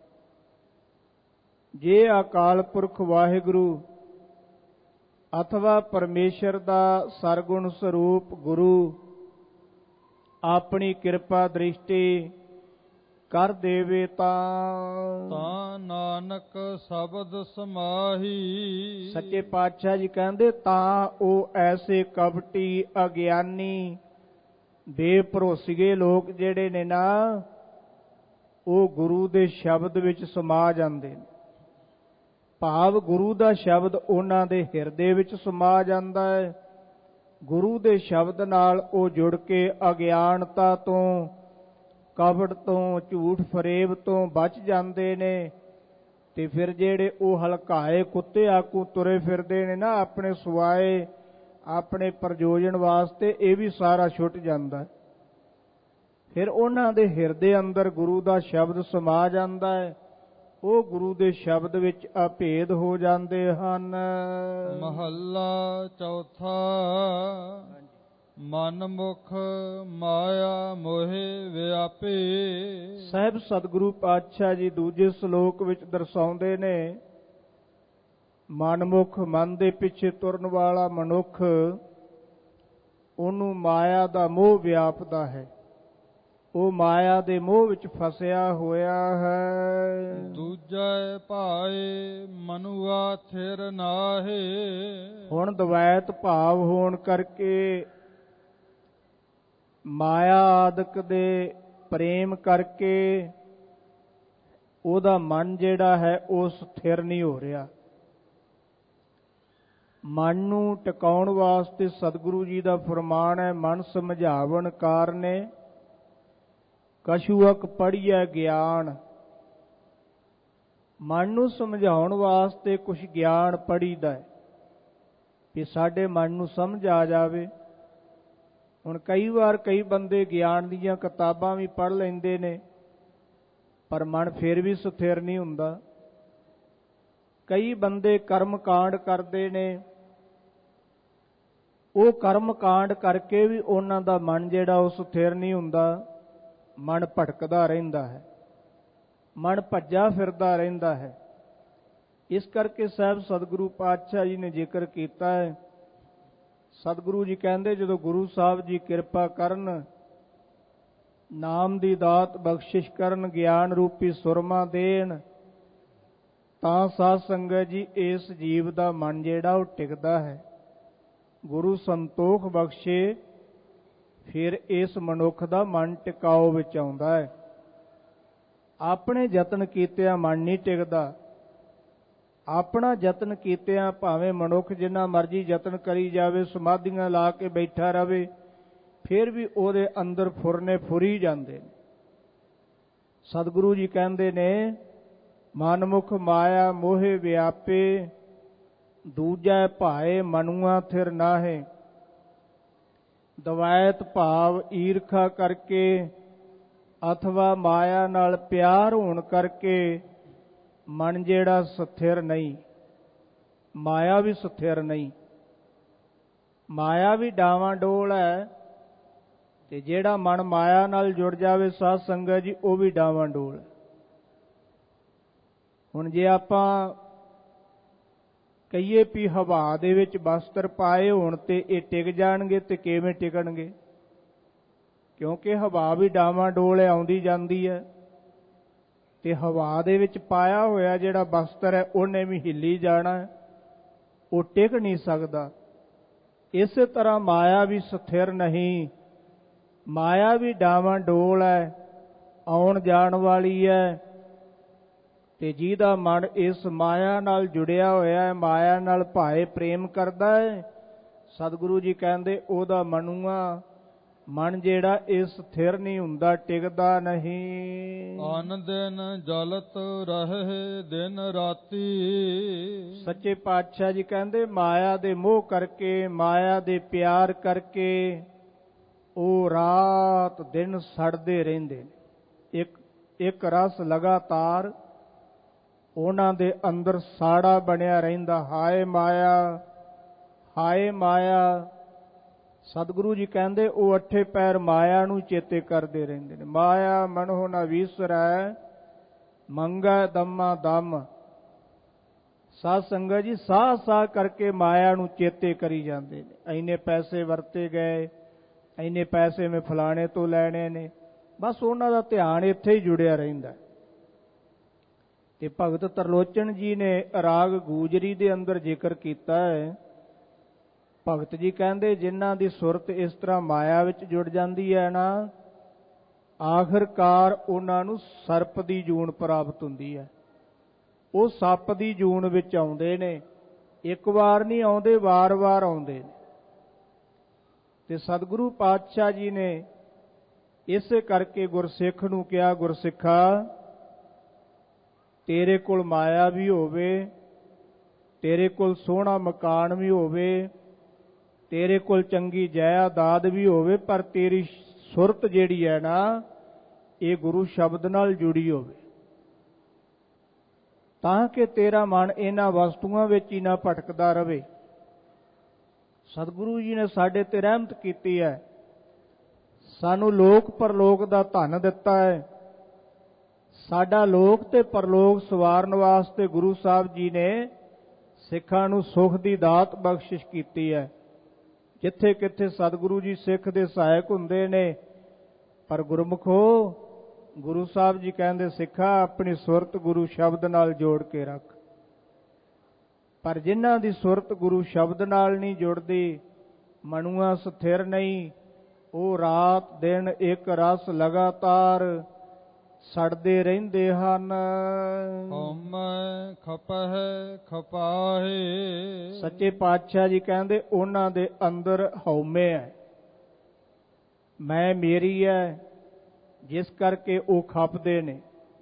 ਜੇ ਅਕਾਲ ਪੁਰਖ ਵਾਹਿਗੁਰੂ ਅਥਵਾ ਪਰਮੇਸ਼ਰ ਦਾ ਸਰਗੁਣ ਸਰੂਪ ਗੁਰੂ ਆਪਣੀ ਕਿਰਪਾ ਦ੍ਰਿਸ਼ਟੀ ਕਰ ਦੇਵੇ ਤਾਂ ਨਾਨਕ ਸ਼ਬਦ ਸਮਾਹੀ। ਸੱਚੇ ਪਾਤਸ਼ਾਹ ਜੀ ਕਹਿੰਦੇ ਤਾਂ ਉਹ ਐਸੇ ਕਪਟੀ ਅਗਿਆਨੀ ਬੇਭਰੋਸੀਏ ਲੋਕ ਜਿਹੜੇ ਨੇ ਨਾ, ਉਹ ਗੁਰੂ ਦੇ ਸ਼ਬਦ ਵਿੱਚ ਸਮਾ ਜਾਂਦੇ ਨੇ। ਭਾਵ ਗੁਰੂ ਦਾ ਸ਼ਬਦ ਉਹਨਾਂ ਦੇ ਹਿਰਦੇ ਵਿੱਚ ਸਮਾ ਜਾਂਦਾ ਹੈ। ਗੁਰੂ ਦੇ ਸ਼ਬਦ ਨਾਲ ਉਹ ਜੁੜ ਕੇ ਅਗਿਆਨਤਾ ਤੋਂ, ਕਪਟ ਤੋਂ, ਝੂਠ ਫਰੇਬ ਤੋਂ ਬਚ ਜਾਂਦੇ ਨੇ। ਤੇ ਫਿਰ ਜਿਹੜੇ ਉਹ ਹਲਕਾਏ ਕੁੱਤੇ ਆਕੂ ਤੁਰੇ ਫਿਰਦੇ ਨੇ ਨਾ ਆਪਣੇ ਸੁਆਏ ਆਪਣੇ ਪ੍ਰਯੋਜਨ ਵਾਸਤੇ, ਇਹ ਵੀ ਸਾਰਾ ਛੁੱਟ ਜਾਂਦਾ। ਫਿਰ ਉਹਨਾਂ ਦੇ ਹਿਰਦੇ ਅੰਦਰ ਗੁਰੂ ਦਾ ਸ਼ਬਦ ਸਮਾ ਜਾਂਦਾ ਹੈ। ਉਹ ਗੁਰੂ ਦੇ ਸ਼ਬਦ ਵਿੱਚ ਅਭੇਦ ਹੋ ਜਾਂਦੇ ਹਨ। ਮਹੱਲਾ ਚੌਥਾ। ਮਨ ਮੁਖ ਮਾਇਆ ਮੋਹਿ ਵਿਆਪੇ। ਸਾਹਿਬ ਸਤਿਗੁਰੂ ਪਾਤਸ਼ਾਹ ਜੀ ਦੂਜੇ ਸ਼ਲੋਕ ਵਿੱਚ ਦਰਸਾਉਂਦੇ ਨੇ, ਮਨਮੁਖ ਮਨ ਦੇ ਪਿੱਛੇ ਤੁਰਨ ਵਾਲਾ ਮਨੁੱਖ, ਉਹਨੂੰ ਮਾਇਆ ਦਾ ਮੋਹ ਵਿਆਪਦਾ ਹੈ। ਉਹ ਮਾਇਆ ਦੇ ਮੋਹ ਵਿੱਚ ਫਸਿਆ ਹੋਇਆ ਹੈ। ਦੂਜੇ ਭਾਏ ਮਨੁਆ ਥਿਰ ਨਾਹੇ। ਹੁਣ ਦਵੈਤ ਭਾਵ ਹੋਣ ਕਰਕੇ, ਮਾਇਆ ਆਦਿਕ ਦੇ ਪ੍ਰੇਮ ਕਰਕੇ ਉਹਦਾ ਮਨ ਜਿਹੜਾ ਹੈ ਉਹ ਸਥਿਰ ਨਹੀਂ ਹੋ ਰਿਹਾ। ਮਨ ਨੂੰ ਟਿਕਾਉਣ ਵਾਸਤੇ ਸਤਿਗੁਰੂ ਜੀ ਦਾ ਫਰਮਾਨ ਹੈ, ਮਨ ਸਮਝਾਵਣ ਕਾਰਨੇ ਕਛੂਅਕ ਪੜ੍ਹੀਐ ਗਿਆਨ। ਮਨ ਨੂੰ ਸਮਝਾਉਣ ਵਾਸਤੇ ਕੁਝ ਗਿਆਨ ਪੜ੍ਹੀਦਾ ਹੈ ਕਿ ਸਾਡੇ ਮਨ ਨੂੰ ਸਮਝ ਆ ਜਾਵੇ। ਹੁਣ ਕਈ ਵਾਰ ਕਈ ਬੰਦੇ ਗਿਆਨ ਦੀਆਂ ਕਿਤਾਬਾਂ ਵੀ ਪੜ੍ਹ ਲੈਂਦੇ ਨੇ, ਪਰ ਮਨ ਫਿਰ ਵੀ ਸਥਿਰ ਨਹੀਂ ਹੁੰਦਾ। ਕਈ ਬੰਦੇ ਕਰਮ ਕਾਂਡ ਕਰਦੇ ਨੇ, ਉਹ ਕਰਮ ਕਾਂਡ ਕਰਕੇ ਵੀ ਉਹਨਾਂ ਦਾ ਮਨ ਜਿਹੜਾ ਉਹ ਸਥਿਰ ਨਹੀਂ ਹੁੰਦਾ। ਮਨ ਭਟਕਦਾ ਰਹਿੰਦਾ ਹੈ, ਮਨ ਭੱਜਾ ਫਿਰਦਾ ਰਹਿੰਦਾ ਹੈ। ਇਸ ਕਰਕੇ ਸਾਹਿਬ ਸਤਿਗੁਰੂ ਪਾਤਸ਼ਾਹ ਜੀ ਨੇ ਜ਼ਿਕਰ ਕੀਤਾ ਹੈ। ਸਤਿਗੁਰੂ ਜੀ ਕਹਿੰਦੇ ਜਦੋਂ ਗੁਰੂ ਸਾਹਿਬ ਜੀ ਕਿਰਪਾ ਕਰਨ, ਨਾਮ ਦੀ ਦਾਤ ਬਖਸ਼ਿਸ਼ ਕਰਨ, ਗਿਆਨ ਰੂਪੀ ਸੁਰਮਾ ਦੇਣ, ਤਾਂ ਸਾਧ ਸੰਗਤ ਜੀ ਇਸ ਜੀਵ ਦਾ ਮਨ ਜਿਹੜਾ ਉਹ ਟਿਕਦਾ ਹੈ। ਗੁਰੂ ਸੰਤੋਖ ਬਖਸ਼ੇ, ਫਿਰ ਇਸ ਮਨੁੱਖ ਦਾ ਮਨ ਟਿਕਾਓ ਵਿੱਚ ਆਉਂਦਾ ਹੈ। ਆਪਣੇ ਯਤਨ ਕੀਤਿਆਂ ਮਨ ਨਹੀਂ ਟਿਕਦਾ। ਆਪਣਾ ਯਤਨ ਕੀਤਿਆਂ ਭਾਵੇਂ ਮਨੁੱਖ ਜਿੰਨਾ ਮਰਜ਼ੀ ਯਤਨ ਕਰੀ ਜਾਵੇ, ਸਮਾਧੀਆਂ ਲਾ ਕੇ ਬੈਠਾ ਰਵੇ, ਫਿਰ ਵੀ ਉਹਦੇ ਅੰਦਰ ਫੁਰਨੇ ਫੁਰੀ ਜਾਂਦੇ ਨੇ। ਸਤਿਗੁਰੂ ਜੀ ਕਹਿੰਦੇ ਨੇ, ਮਨਮੁਖ ਮਾਇਆ ਮੋਹਿ ਵਿਆਪੇ, ਦੂਜੈ ਭਾਏ ਮਨੁਆ ਥਿਰ ਨਾਹੇ। ਦਵੈਤ ਭਾਵ ਈਰਖਾ ਕਰਕੇ ਅਥਵਾ ਮਾਇਆ ਨਾਲ ਪਿਆਰ ਹੋਣ ਕਰਕੇ ਮਨ ਜਿਹੜਾ ਸਥਿਰ ਨਹੀਂ। ਮਾਇਆ ਵੀ ਸਥਿਰ ਨਹੀਂ। ਮਾਇਆ ਵੀ ਡਾਵਾਂ ਡੋਲ ਹੈ, ਤੇ ਜਿਹੜਾ ਮਨ ਮਾਇਆ ਨਾਲ ਜੁੜ ਜਾਵੇ ਸਾਧ ਸੰਗਤ ਜੀ, ਉਹ ਵੀ ਡਾਵਾਂ ਡੋਲ ਹੈ। ਹੁਣ ਜੇ ਆਪਾਂ ਕਹੀਏ ਵੀ ਹਵਾ ਦੇ ਵਿੱਚ ਬਸਤਰ ਪਾਏ ਹੋਣ ਤੇ ਇਹ ਟਿਕ ਜਾਣਗੇ, ਤੇ ਕਿਵੇਂ ਟਿਕਣਗੇ? ਕਿਉਂਕਿ ਹਵਾ ਵੀ ਡਾਵਾਂ ਡੋਲ ਹੈ, ਆਉਂਦੀ ਜਾਂਦੀ ਹੈ, ਤੇ ਹਵਾ ਦੇ ਵਿੱਚ ਪਾਇਆ ਹੋਇਆ ਜਿਹੜਾ ਬਸਤਰ ਹੈ ਉਹਨੇ ਵੀ ਹਿੱਲੀ ਜਾਣਾ, ਉਹ ਟਿਕ ਨਹੀਂ ਸਕਦਾ। ਇਸੇ ਤਰ੍ਹਾਂ ਮਾਇਆ ਵੀ ਸਥਿਰ ਨਹੀਂ, ਮਾਇਆ ਵੀ ਡਾਵਾਂ ਡੋਲ ਹੈ, ਆਉਣ ਜਾਣ ਵਾਲੀ ਹੈ। ਤੇ ਜਿਹਦਾ ਮਨ ਇਸ ਮਾਇਆ ਨਾਲ ਜੁੜਿਆ ਹੋਇਆ ਹੈ, ਮਾਇਆ ਨਾਲ ਭਾਏ ਪ੍ਰੇਮ ਕਰਦਾ ਹੈ, ਸਤਿਗੁਰੂ ਜੀ ਕਹਿੰਦੇ ਉਹਦਾ ਮਨ ਜਿਹੜਾ ਇਹ ਸਥਿਰ ਨਹੀਂ ਹੁੰਦਾ, ਟਿਕਦਾ ਨਹੀਂ। ਅਨ ਦਿਨ ਜਲਤ ਰਹੇ ਦਿਨ ਰਾਤੀ। ਸੱਚੇ ਪਾਤਸ਼ਾਹ ਜੀ ਕਹਿੰਦੇ ਮਾਇਆ ਦੇ ਮੋਹ ਕਰਕੇ, ਮਾਇਆ ਦੇ ਪਿਆਰ ਕਰਕੇ ਉਹ ਰਾਤ ਦਿਨ ਸੜਦੇ ਰਹਿੰਦੇ ਨੇ। ਇੱਕ ਰਸ ਲਗਾਤਾਰ ਉਹਨਾਂ ਦੇ ਅੰਦਰ ਸਾੜਾ ਬਣਿਆ ਰਹਿੰਦਾ। ਹਾਏ ਮਾਇਆ, ਹਾਏ ਮਾਇਆ। ਸਤਿਗੁਰੂ ਜੀ ਕਹਿੰਦੇ ਉਹ ਅੱਠੇ ਪੈਰ ਮਾਇਆ ਨੂੰ ਚੇਤੇ ਕਰਦੇ ਰਹਿੰਦੇ ਨੇ। ਮਾਇਆ ਮਨਹੁ ਨ ਵੀਸਰੈ, ਮੰਗੈ ਦਮਾ ਦਮ। ਸਾਧ ਸੰਗਤ ਜੀ ਸਾਹ ਸਾਹ ਕਰਕੇ ਮਾਇਆ ਨੂੰ ਚੇਤੇ ਕਰੀ ਜਾਂਦੇ ਨੇ। ਇੰਨੇ ਪੈਸੇ ਵਰਤੇ ਗਏ, ਇੰਨੇ ਪੈਸੇ ਮੈਂ ਫਲਾਣੇ ਤੋਂ ਲੈਣੇ ਨੇ, ਬਸ ਉਹਨਾਂ ਦਾ ਧਿਆਨ ਇੱਥੇ ਹੀ ਜੁੜਿਆ ਰਹਿੰਦਾ। ਤੇ ਭਗਤ ਤਰਲੋਚਨ ਜੀ ਨੇ ਰਾਗ ਗੂਜਰੀ ਦੇ ਅੰਦਰ ਜ਼ਿਕਰ ਕੀਤਾ ਹੈ। ਭਗਤ ਜੀ ਕਹਿੰਦੇ ਜਿਨ੍ਹਾਂ ਦੀ ਸੁਰਤ ਇਸ ਤਰ੍ਹਾਂ ਮਾਇਆ ਵਿੱਚ ਜੁੜ ਜਾਂਦੀ ਹੈ ਨਾ, ਆਖਿਰਕਾਰ ਉਹਨਾਂ ਨੂੰ ਸਰਪ ਦੀ ਜੂਨ ਪ੍ਰਾਪਤ ਹੁੰਦੀ ਹੈ। ਉਹ ਸੱਪ ਦੀ ਜੂਨ ਵਿੱਚ ਆਉਂਦੇ ਨੇ, ਇੱਕ ਵਾਰ ਨਹੀਂ ਆਉਂਦੇ, ਵਾਰ-ਵਾਰ ਆਉਂਦੇ ਨੇ। ਤੇ ਸਤਿਗੁਰੂ ਪਾਤਸ਼ਾਹ ਜੀ ਨੇ ਇਸੇ ਕਰਕੇ ਗੁਰਸਿੱਖ ਨੂੰ ਕਿਹਾ, ਗੁਰਸਿੱਖਾ ਤੇਰੇ ਕੋਲ ਮਾਇਆ ਵੀ ਹੋਵੇ, ਤੇਰੇ ਕੋਲ ਸੋਹਣਾ ਮਕਾਨ ਵੀ ਹੋਵੇ, ਤੇਰੇ ਕੋਲ ਚੰਗੀ ਜਾਇਦਾਦ ਵੀ ਹੋਵੇ, ਪਰ ਤੇਰੀ ਸੁਰਤ ਜਿਹੜੀ ਹੈ ਨਾ, ਇਹ ਗੁਰੂ ਸ਼ਬਦ ਨਾਲ ਜੁੜੀ ਹੋਵੇ, ਤਾਂ ਕਿ ਤੇਰਾ ਮਨ ਇਹਨਾਂ ਵਸਤੂਆਂ ਵਿੱਚ ਹੀ ਨਾ ਭਟਕਦਾ ਰਵੇ। ਸਤਿਗੁਰੂ ਜੀ ਨੇ ਸਾਡੇ ਤੇ ਰਹਿਮਤ ਕੀਤੀ ਹੈ, ਸਾਨੂੰ ਲੋਕ ਪਰਲੋਕ ਦਾ ਧਨ ਦਿੱਤਾ ਹੈ। ਸਾਡਾ ਲੋਕ ਤੇ ਪਰਲੋਕ ਸਵਾਰਨ ਵਾਸਤੇ ਗੁਰੂ ਸਾਹਿਬ ਜੀ ਨੇ ਸਿੱਖਾਂ ਨੂੰ ਸੁਖ ਦੀ ਦਾਤ ਬਖਸ਼ਿਸ਼ ਕੀਤੀ ਹੈ। ਜਿੱਥੇ ਕਿੱਥੇ ਸਤਿਗੁਰੂ ਜੀ ਸਿੱਖ ਦੇ ਸਹਾਇਕ ਹੁੰਦੇ ਨੇ, ਪਰ ਗੁਰਮੁਖੋ ਗੁਰੂ ਸਾਹਿਬ ਜੀ ਕਹਿੰਦੇ ਸਿੱਖਾ ਆਪਣੀ ਸੁਰਤ ਗੁਰੂ ਸ਼ਬਦ ਨਾਲ ਜੋੜ ਕੇ ਰੱਖ। ਪਰ ਜਿਨ੍ਹਾਂ ਦੀ ਸੁਰਤ ਗੁਰੂ ਸ਼ਬਦ ਨਾਲ ਨਹੀਂ ਜੁੜਦੀ, ਮਨੁਆ ਸਥਿਰ ਨਹੀਂ, ਉਹ ਰਾਤ ਦਿਨ ਇੱਕ ਰਸ ਲਗਾਤਾਰ ਸੜਦੇ ਰਹਿੰਦੇ ਹਨ। ਹਉਮੈ ਖਪਹਿ ਖਪਾਹੇ। ਸੱਚੇ ਪਾਤਸ਼ਾਹ ਜੀ ਕਹਿੰਦੇ ਉਹਨਾਂ ਦੇ ਅੰਦਰ ਹਉਮੈ ਹੈ, ਮੈਂ ਮੇਰੀ ਹੈ, ਜਿਸ ਕਰਕੇ ਉਹ ਖਪਦੇ ਨੇ,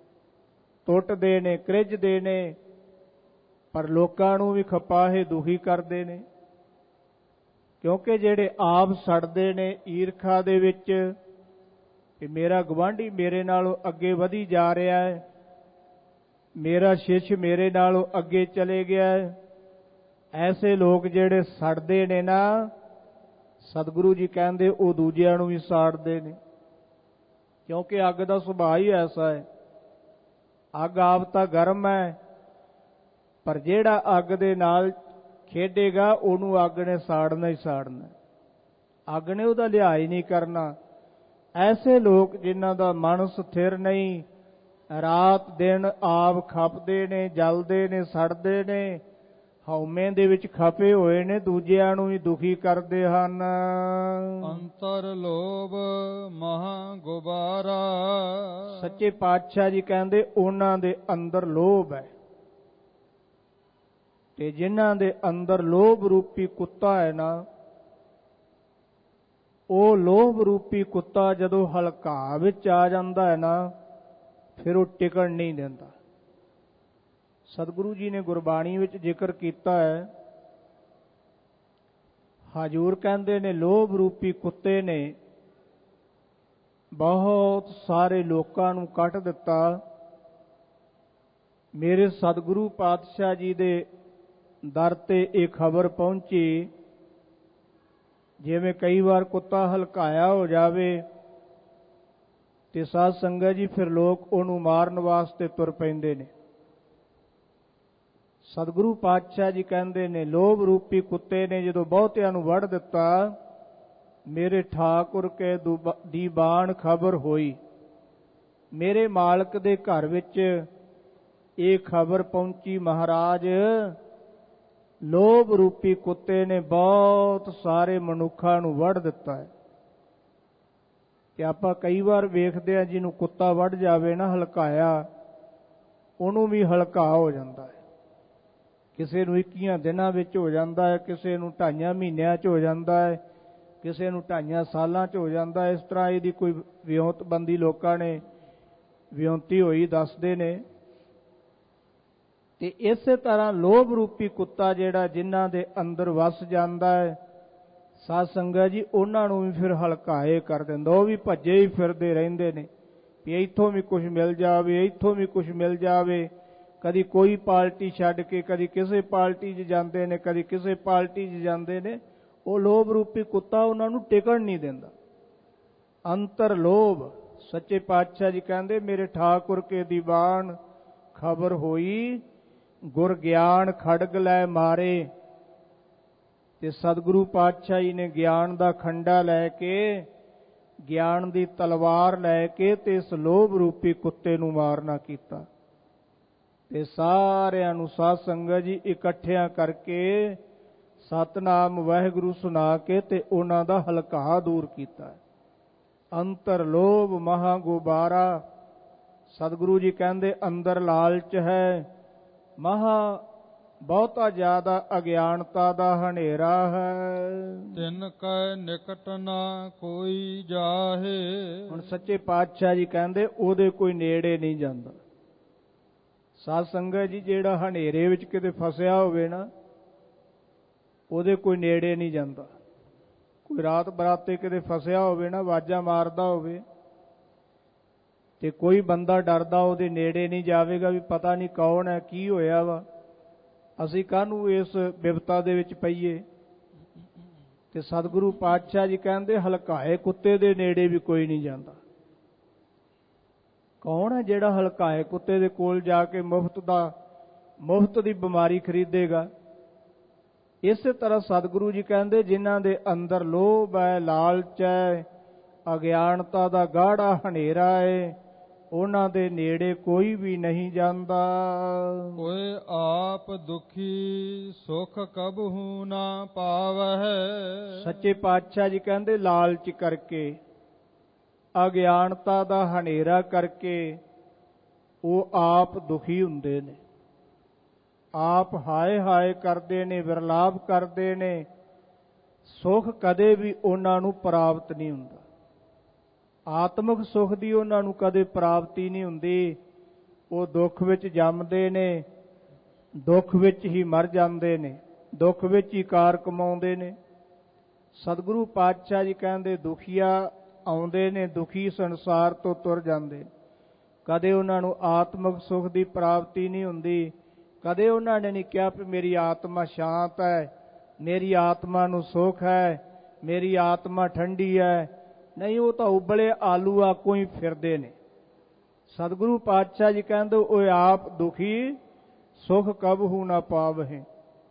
ਟੁੱਟਦੇ ਨੇ, ਕ੍ਰਿਜਦੇ ਨੇ, ਪਰ ਲੋਕਾਂ ਨੂੰ ਵੀ ਖਪਾਹੇ ਦੁਖੀ ਕਰਦੇ ਨੇ। ਕਿਉਂਕਿ ਜਿਹੜੇ ਆਪ ਸੜਦੇ ਨੇ ਈਰਖਾ ਦੇ ਵਿੱਚ ਕਿ ਮੇਰਾ ਗੁਆਂਢੀ ਮੇਰੇ ਨਾਲੋਂ ਅੱਗੇ ਵਧੀ ਜਾ ਰਿਹਾ ਹੈ, ਮੇਰਾ ਸ਼ਿਸ਼ ਮੇਰੇ ਨਾਲੋਂ ਅੱਗੇ ਚਲੇ ਗਿਆ ਹੈ, ਐਸੇ ਲੋਕ ਜਿਹੜੇ ਸੜਦੇ ਨੇ ਨਾ, ਸਤਿਗੁਰੂ ਜੀ ਕਹਿੰਦੇ ਉਹ ਦੂਜਿਆਂ ਨੂੰ ਵੀ ਸਾੜਦੇ ਨੇ। ਕਿਉਂਕਿ ਅੱਗ ਦਾ ਸੁਭਾਅ ਹੀ ਐਸਾ ਹੈ, ਅੱਗ ਆਪ ਤਾਂ ਗਰਮ ਹੈ, ਪਰ ਜਿਹੜਾ ਅੱਗ ਦੇ ਨਾਲ ਖੇਡੇਗਾ ਉਹਨੂੰ ਅੱਗ ਨੇ ਸਾੜਨਾ ਹੀ ਸਾੜਨਾ, ਅੱਗ ਨੇ ਉਹਦਾ ਲਿਹਾਜ਼ ਹੀ ਨਹੀਂ ਕਰਨਾ। ਐਸੇ ਲੋਕ ਜਿਨ੍ਹਾਂ ਦਾ ਮਨ ਸਥਿਰ ਨਹੀਂ, ਰਾਤ ਦਿਨ ਆਪ ਖਪਦੇ ਨੇ, ਜਲਦੇ ਨੇ, ਸੜਦੇ ਨੇ, ਹਉਮੈ ਦੇ ਵਿੱਚ ਖਪੇ ਹੋਏ ਨੇ, ਦੂਜਿਆਂ ਨੂੰ ਵੀ ਦੁਖੀ ਕਰਦੇ ਹਨ। ਅੰਤਰ ਲੋਭ ਮਹਾ ਗੁਬਾਰਾ। ਸੱਚੇ ਪਾਤਸ਼ਾਹ ਜੀ ਕਹਿੰਦੇ ਉਹਨਾਂ ਦੇ ਅੰਦਰ ਲੋਭ ਹੈ, ਤੇ ਜਿਨ੍ਹਾਂ ਦੇ ਅੰਦਰ ਲੋਭ ਰੂਪੀ ਕੁੱਤਾ ਹੈ ਨਾ, ਉਹ ਲੋਭ ਰੂਪੀ ਕੁੱਤਾ ਜਦੋਂ ਹਲਕਾ ਵਿੱਚ ਆ ਜਾਂਦਾ ਹੈ ਨਾ, ਫਿਰ ਉਹ ਟਿਕਣ ਨਹੀਂ ਦਿੰਦਾ। ਸਤਿਗੁਰੂ ਜੀ ਨੇ ਗੁਰਬਾਣੀ ਵਿੱਚ ਜ਼ਿਕਰ ਕੀਤਾ ਹੈ, ਹਜ਼ੂਰ ਕਹਿੰਦੇ ਨੇ ਲੋਭ ਰੂਪੀ ਕੁੱਤੇ ਨੇ ਬਹੁਤ ਸਾਰੇ ਲੋਕਾਂ ਨੂੰ ਕੱਟ ਦਿੱਤਾ। ਮੇਰੇ ਸਤਿਗੁਰੂ ਪਾਤਸ਼ਾਹ ਜੀ ਦੇ ਦਰ ਤੇ ਇਹ ਖਬਰ ਪਹੁੰਚੀ, ਜਿਵੇਂ ਕਈ ਵਾਰ ਕੁੱਤਾ ਹਲਕਾਇਆ ਹੋ ਜਾਵੇ ਤੇ ਸਾਧ ਸੰਗਤ ਜੀ ਫਿਰ ਲੋਕ ਉਹਨੂੰ ਮਾਰਨ ਵਾਸਤੇ ਤੁਰ ਪੈਂਦੇ ਨੇ। ਸਤਿਗੁਰੂ ਪਾਤਸ਼ਾਹ ਜੀ ਕਹਿੰਦੇ ਨੇ, ਲੋਭ ਰੂਪੀ ਕੁੱਤੇ ਨੇ ਜਦੋਂ ਬਹੁਤਿਆਂ ਨੂੰ ਵੱਢ ਦਿੱਤਾ, ਮੇਰੇ ਠਾਕੁਰ ਕੇ ਦੀਵਾਨ ਖਬਰ ਹੋਈ, ਮੇਰੇ ਮਾਲਕ ਦੇ ਘਰ ਵਿੱਚ ਇਹ ਖਬਰ ਪਹੁੰਚੀ, ਮਹਾਰਾਜ ਲੋਭ ਰੂਪੀ ਕੁੱਤੇ ਨੇ ਬਹੁਤ ਸਾਰੇ ਮਨੁੱਖਾਂ ਨੂੰ ਵੱਢ ਦਿੱਤਾ ਹੈ। ਕਿ ਆਪਾਂ ਕਈ ਵਾਰ ਵੇਖਦੇ ਹਾਂ, ਜਿਹਨੂੰ ਕੁੱਤਾ ਵੱਢ ਜਾਵੇ ਨਾ ਹਲਕਾਇਆ, ਉਹਨੂੰ ਵੀ ਹਲਕਾ ਹੋ ਜਾਂਦਾ ਹੈ। ਕਿਸੇ ਨੂੰ 21 ਦਿਨਾਂ ਵਿੱਚ ਹੋ ਜਾਂਦਾ ਹੈ, ਕਿਸੇ ਨੂੰ 2.5 ਮਹੀਨਿਆਂ 'ਚ ਹੋ ਜਾਂਦਾ ਹੈ, ਕਿਸੇ ਨੂੰ 2.5 ਸਾਲਾਂ 'ਚ ਹੋ ਜਾਂਦਾ ਹੈ। ਇਸ ਤਰ੍ਹਾਂ ਇਹਦੀ ਕੋਈ ਵਿਉਂਤਬੰਦੀ ਲੋਕਾਂ ਨੇ ਵਿਉਂਤੀ ਹੋਈ ਦੱਸਦੇ ਨੇ। ਤੇ ਇਸੇ ਤਰ੍ਹਾਂ ਲੋਭ ਰੂਪੀ ਕੁੱਤਾ ਜਿਹੜਾ ਜਿਨ੍ਹਾਂ ਦੇ ਅੰਦਰ ਵਸ ਜਾਂਦਾ ਹੈ, ਸਾਧ ਸੰਗਤ ਜੀ ਉਹਨਾਂ ਨੂੰ ਵੀ ਫਿਰ ਹਲਕਾਏ ਕਰ ਦਿੰਦਾ। ਉਹ ਵੀ ਭੱਜੇ ਹੀ ਫਿਰਦੇ ਰਹਿੰਦੇ ਨੇ ਵੀ ਇੱਥੋਂ ਵੀ ਕੁਝ ਮਿਲ ਜਾਵੇ, ਇੱਥੋਂ ਵੀ ਕੁਝ ਮਿਲ ਜਾਵੇ। ਕਦੀ ਕੋਈ ਪਾਰਟੀ ਛੱਡ ਕੇ ਕਦੀ ਕਿਸੇ ਪਾਰਟੀ 'ਚ ਜਾਂਦੇ ਨੇ, ਕਦੀ ਕਿਸੇ ਪਾਰਟੀ 'ਚ ਜਾਂਦੇ ਨੇ। ਉਹ ਲੋਭ ਰੂਪੀ ਕੁੱਤਾ ਉਹਨਾਂ ਨੂੰ ਟਿਕਣ ਨਹੀਂ ਦਿੰਦਾ। ਅੰਤਰ ਲੋਭ, ਸੱਚੇ ਪਾਤਸ਼ਾਹ ਜੀ ਕਹਿੰਦੇ, ਮੇਰੇ ਠਾਕੁਰ ਕੇ ਦੀਵਾਨ ਖਬਰ ਹੋਈ, ਗੁਰ ਗਿਆਨ ਖੜਗ ਲੈ ਮਾਰੇ। ਤੇ ਸਤਿਗੁਰੂ ਪਾਤਸ਼ਾਹ ਜੀ ਨੇ ਗਿਆਨ ਦਾ ਖੰਡਾ ਲੈ ਕੇ, ਗਿਆਨ ਦੀ ਤਲਵਾਰ ਲੈ ਕੇ ਤੇ ਇਸ ਲੋਭ ਰੂਪੀ ਕੁੱਤੇ ਨੂੰ ਮਾਰਨਾ ਕੀਤਾ। ਤੇ ਸਾਰਿਆਂ ਨੂੰ ਸਾਧ ਸੰਗਤ ਜੀ ਇਕੱਠਿਆਂ ਕਰਕੇ ਸਤਨਾਮ ਵਾਹਿਗੁਰੂ ਸੁਣਾ ਕੇ ਤੇ ਉਹਨਾਂ ਦਾ ਹਲਕਾ ਦੂਰ ਕੀਤਾ। ਅੰਤਰ ਲੋਭ ਮਹਾ ਗੁਬਾਰਾ, ਸਤਿਗੁਰੂ ਜੀ ਕਹਿੰਦੇ ਅੰਦਰ ਲਾਲਚ ਹੈ, ਮਹਾ ਬਹੁਤਾ ਜ਼ਿਆਦਾ ਅਗਿਆਨਤਾ ਦਾ ਹਨੇਰਾ ਹੈ। ਤਿਨ ਕੈ ਨਿਕਟ ਨਾ ਕੋਈ ਜਾਹੇ। ਹੁਣ ਸੱਚੇ ਪਾਤਸ਼ਾਹ ਜੀ ਕਹਿੰਦੇ ਉਹਦੇ ਕੋਈ ਨੇੜੇ ਨਹੀਂ ਜਾਂਦਾ। ਸਾਧ ਸੰਗਤ ਜੀ ਜਿਹੜਾ ਹਨੇਰੇ ਵਿੱਚ ਕਿਤੇ ਫਸਿਆ ਹੋਵੇ ਨਾ, ਉਹਦੇ ਕੋਈ ਨੇੜੇ ਨਹੀਂ ਜਾਂਦਾ। ਕੋਈ ਰਾਤ ਬਰਾਤੇ ਕਿਤੇ ਫਸਿਆ ਹੋਵੇ ਨਾ, ਆਵਾਜ਼ਾਂ ਮਾਰਦਾ ਹੋਵੇ ਤੇ ਕੋਈ ਬੰਦਾ ਡਰਦਾ ਉਹਦੇ ਨੇੜੇ ਨਹੀਂ ਜਾਵੇਗਾ ਵੀ ਪਤਾ ਨਹੀਂ ਕੌਣ ਹੈ, ਕੀ ਹੋਇਆ ਵਾ, ਅਸੀਂ ਕਾਹਨੂੰ ਇਸ ਬਿਪਤਾ ਦੇ ਵਿੱਚ ਪਈਏ। ਤੇ ਸਤਿਗੁਰੂ ਪਾਤਸ਼ਾਹ ਜੀ ਕਹਿੰਦੇ ਹਲਕਾਏ ਕੁੱਤੇ ਦੇ ਨੇੜੇ ਵੀ ਕੋਈ ਨਹੀਂ ਜਾਂਦਾ। ਕੌਣ ਹੈ ਜਿਹੜਾ ਹਲਕਾਏ ਕੁੱਤੇ ਦੇ ਕੋਲ ਜਾ ਕੇ ਮੁਫਤ ਦੀ ਬਿਮਾਰੀ ਖਰੀਦੇਗਾ। ਇਸੇ ਤਰ੍ਹਾਂ ਸਤਿਗੁਰੂ ਜੀ ਕਹਿੰਦੇ ਜਿਨ੍ਹਾਂ ਦੇ ਅੰਦਰ ਲੋਭ ਹੈ, ਲਾਲਚ ਹੈ, ਅਗਿਆਨਤਾ ਦਾ ਗਾੜਾ ਹਨੇਰਾ ਹੈ, ਉਹਨਾਂ ਦੇ ਨੇੜੇ ਕੋਈ ਵੀ ਨਹੀਂ ਜਾਂਦਾ। ਕੋਇ ਆਪ ਦੁਖੀ ਸੁਖ ਕਬਹੂ ਨਾ ਪਾਵਹਿ। ਸੱਚੇ ਪਾਤਸ਼ਾਹ ਜੀ ਕਹਿੰਦੇ ਲਾਲਚ ਕਰਕੇ, ਅਗਿਆਨਤਾ ਦਾ ਹਨੇਰਾ ਕਰਕੇ ਉਹ ਆਪ ਦੁਖੀ ਹੁੰਦੇ ਨੇ, ਆਪ ਹਾਏ ਹਾਏ ਕਰਦੇ ਨੇ, ਵਿਰਲਾਪ ਕਰਦੇ ਨੇ। ਸੁਖ ਕਦੇ ਵੀ ਉਹਨਾਂ ਨੂੰ ਪ੍ਰਾਪਤ ਨਹੀਂ ਹੁੰਦਾ। ਆਤਮਿਕ ਸੁਖ ਦੀ ਉਹਨਾਂ ਨੂੰ ਕਦੇ ਪ੍ਰਾਪਤੀ ਨਹੀਂ ਹੁੰਦੀ। ਉਹ ਦੁੱਖ ਵਿੱਚ ਜੰਮਦੇ ਨੇ, ਦੁੱਖ ਵਿੱਚ ਹੀ ਮਰ ਜਾਂਦੇ ਨੇ, ਦੁੱਖ ਵਿੱਚ ਹੀ ਕਾਰ ਕਮਾਉਂਦੇ ਨੇ। ਸਤਿਗੁਰੂ ਪਾਤਸ਼ਾਹ ਜੀ ਕਹਿੰਦੇ ਦੁਖੀਆ ਆਉਂਦੇ ਨੇ, ਦੁਖੀ ਸੰਸਾਰ ਤੋਂ ਤੁਰ ਜਾਂਦੇ। ਕਦੇ ਉਹਨਾਂ ਨੂੰ ਆਤਮਿਕ ਸੁਖ ਦੀ ਪ੍ਰਾਪਤੀ ਨਹੀਂ ਹੁੰਦੀ। ਕਦੇ ਉਹਨਾਂ ਨੇ ਨਹੀਂ ਕਿਹਾ ਵੀ ਮੇਰੀ ਆਤਮਾ ਸ਼ਾਂਤ ਹੈ, ਮੇਰੀ ਆਤਮਾ ਨੂੰ ਸੁਖ ਹੈ, ਮੇਰੀ ਆਤਮਾ ਠੰਡੀ ਹੈ। ਨਹੀਂ, ਉਹ ਤਾਂ ਉਬਲੇ ਆਲੂ ਆਕੂ ਹੀ ਫਿਰਦੇ ਨੇ। ਸਤਿਗੁਰੂ ਪਾਤਸ਼ਾਹ ਜੀ ਕਹਿੰਦੇ ਉਹ ਆਪ ਦੁਖੀ ਸੁਖ ਕਬਹੂ ਨਾ ਪਾਵਹਿ।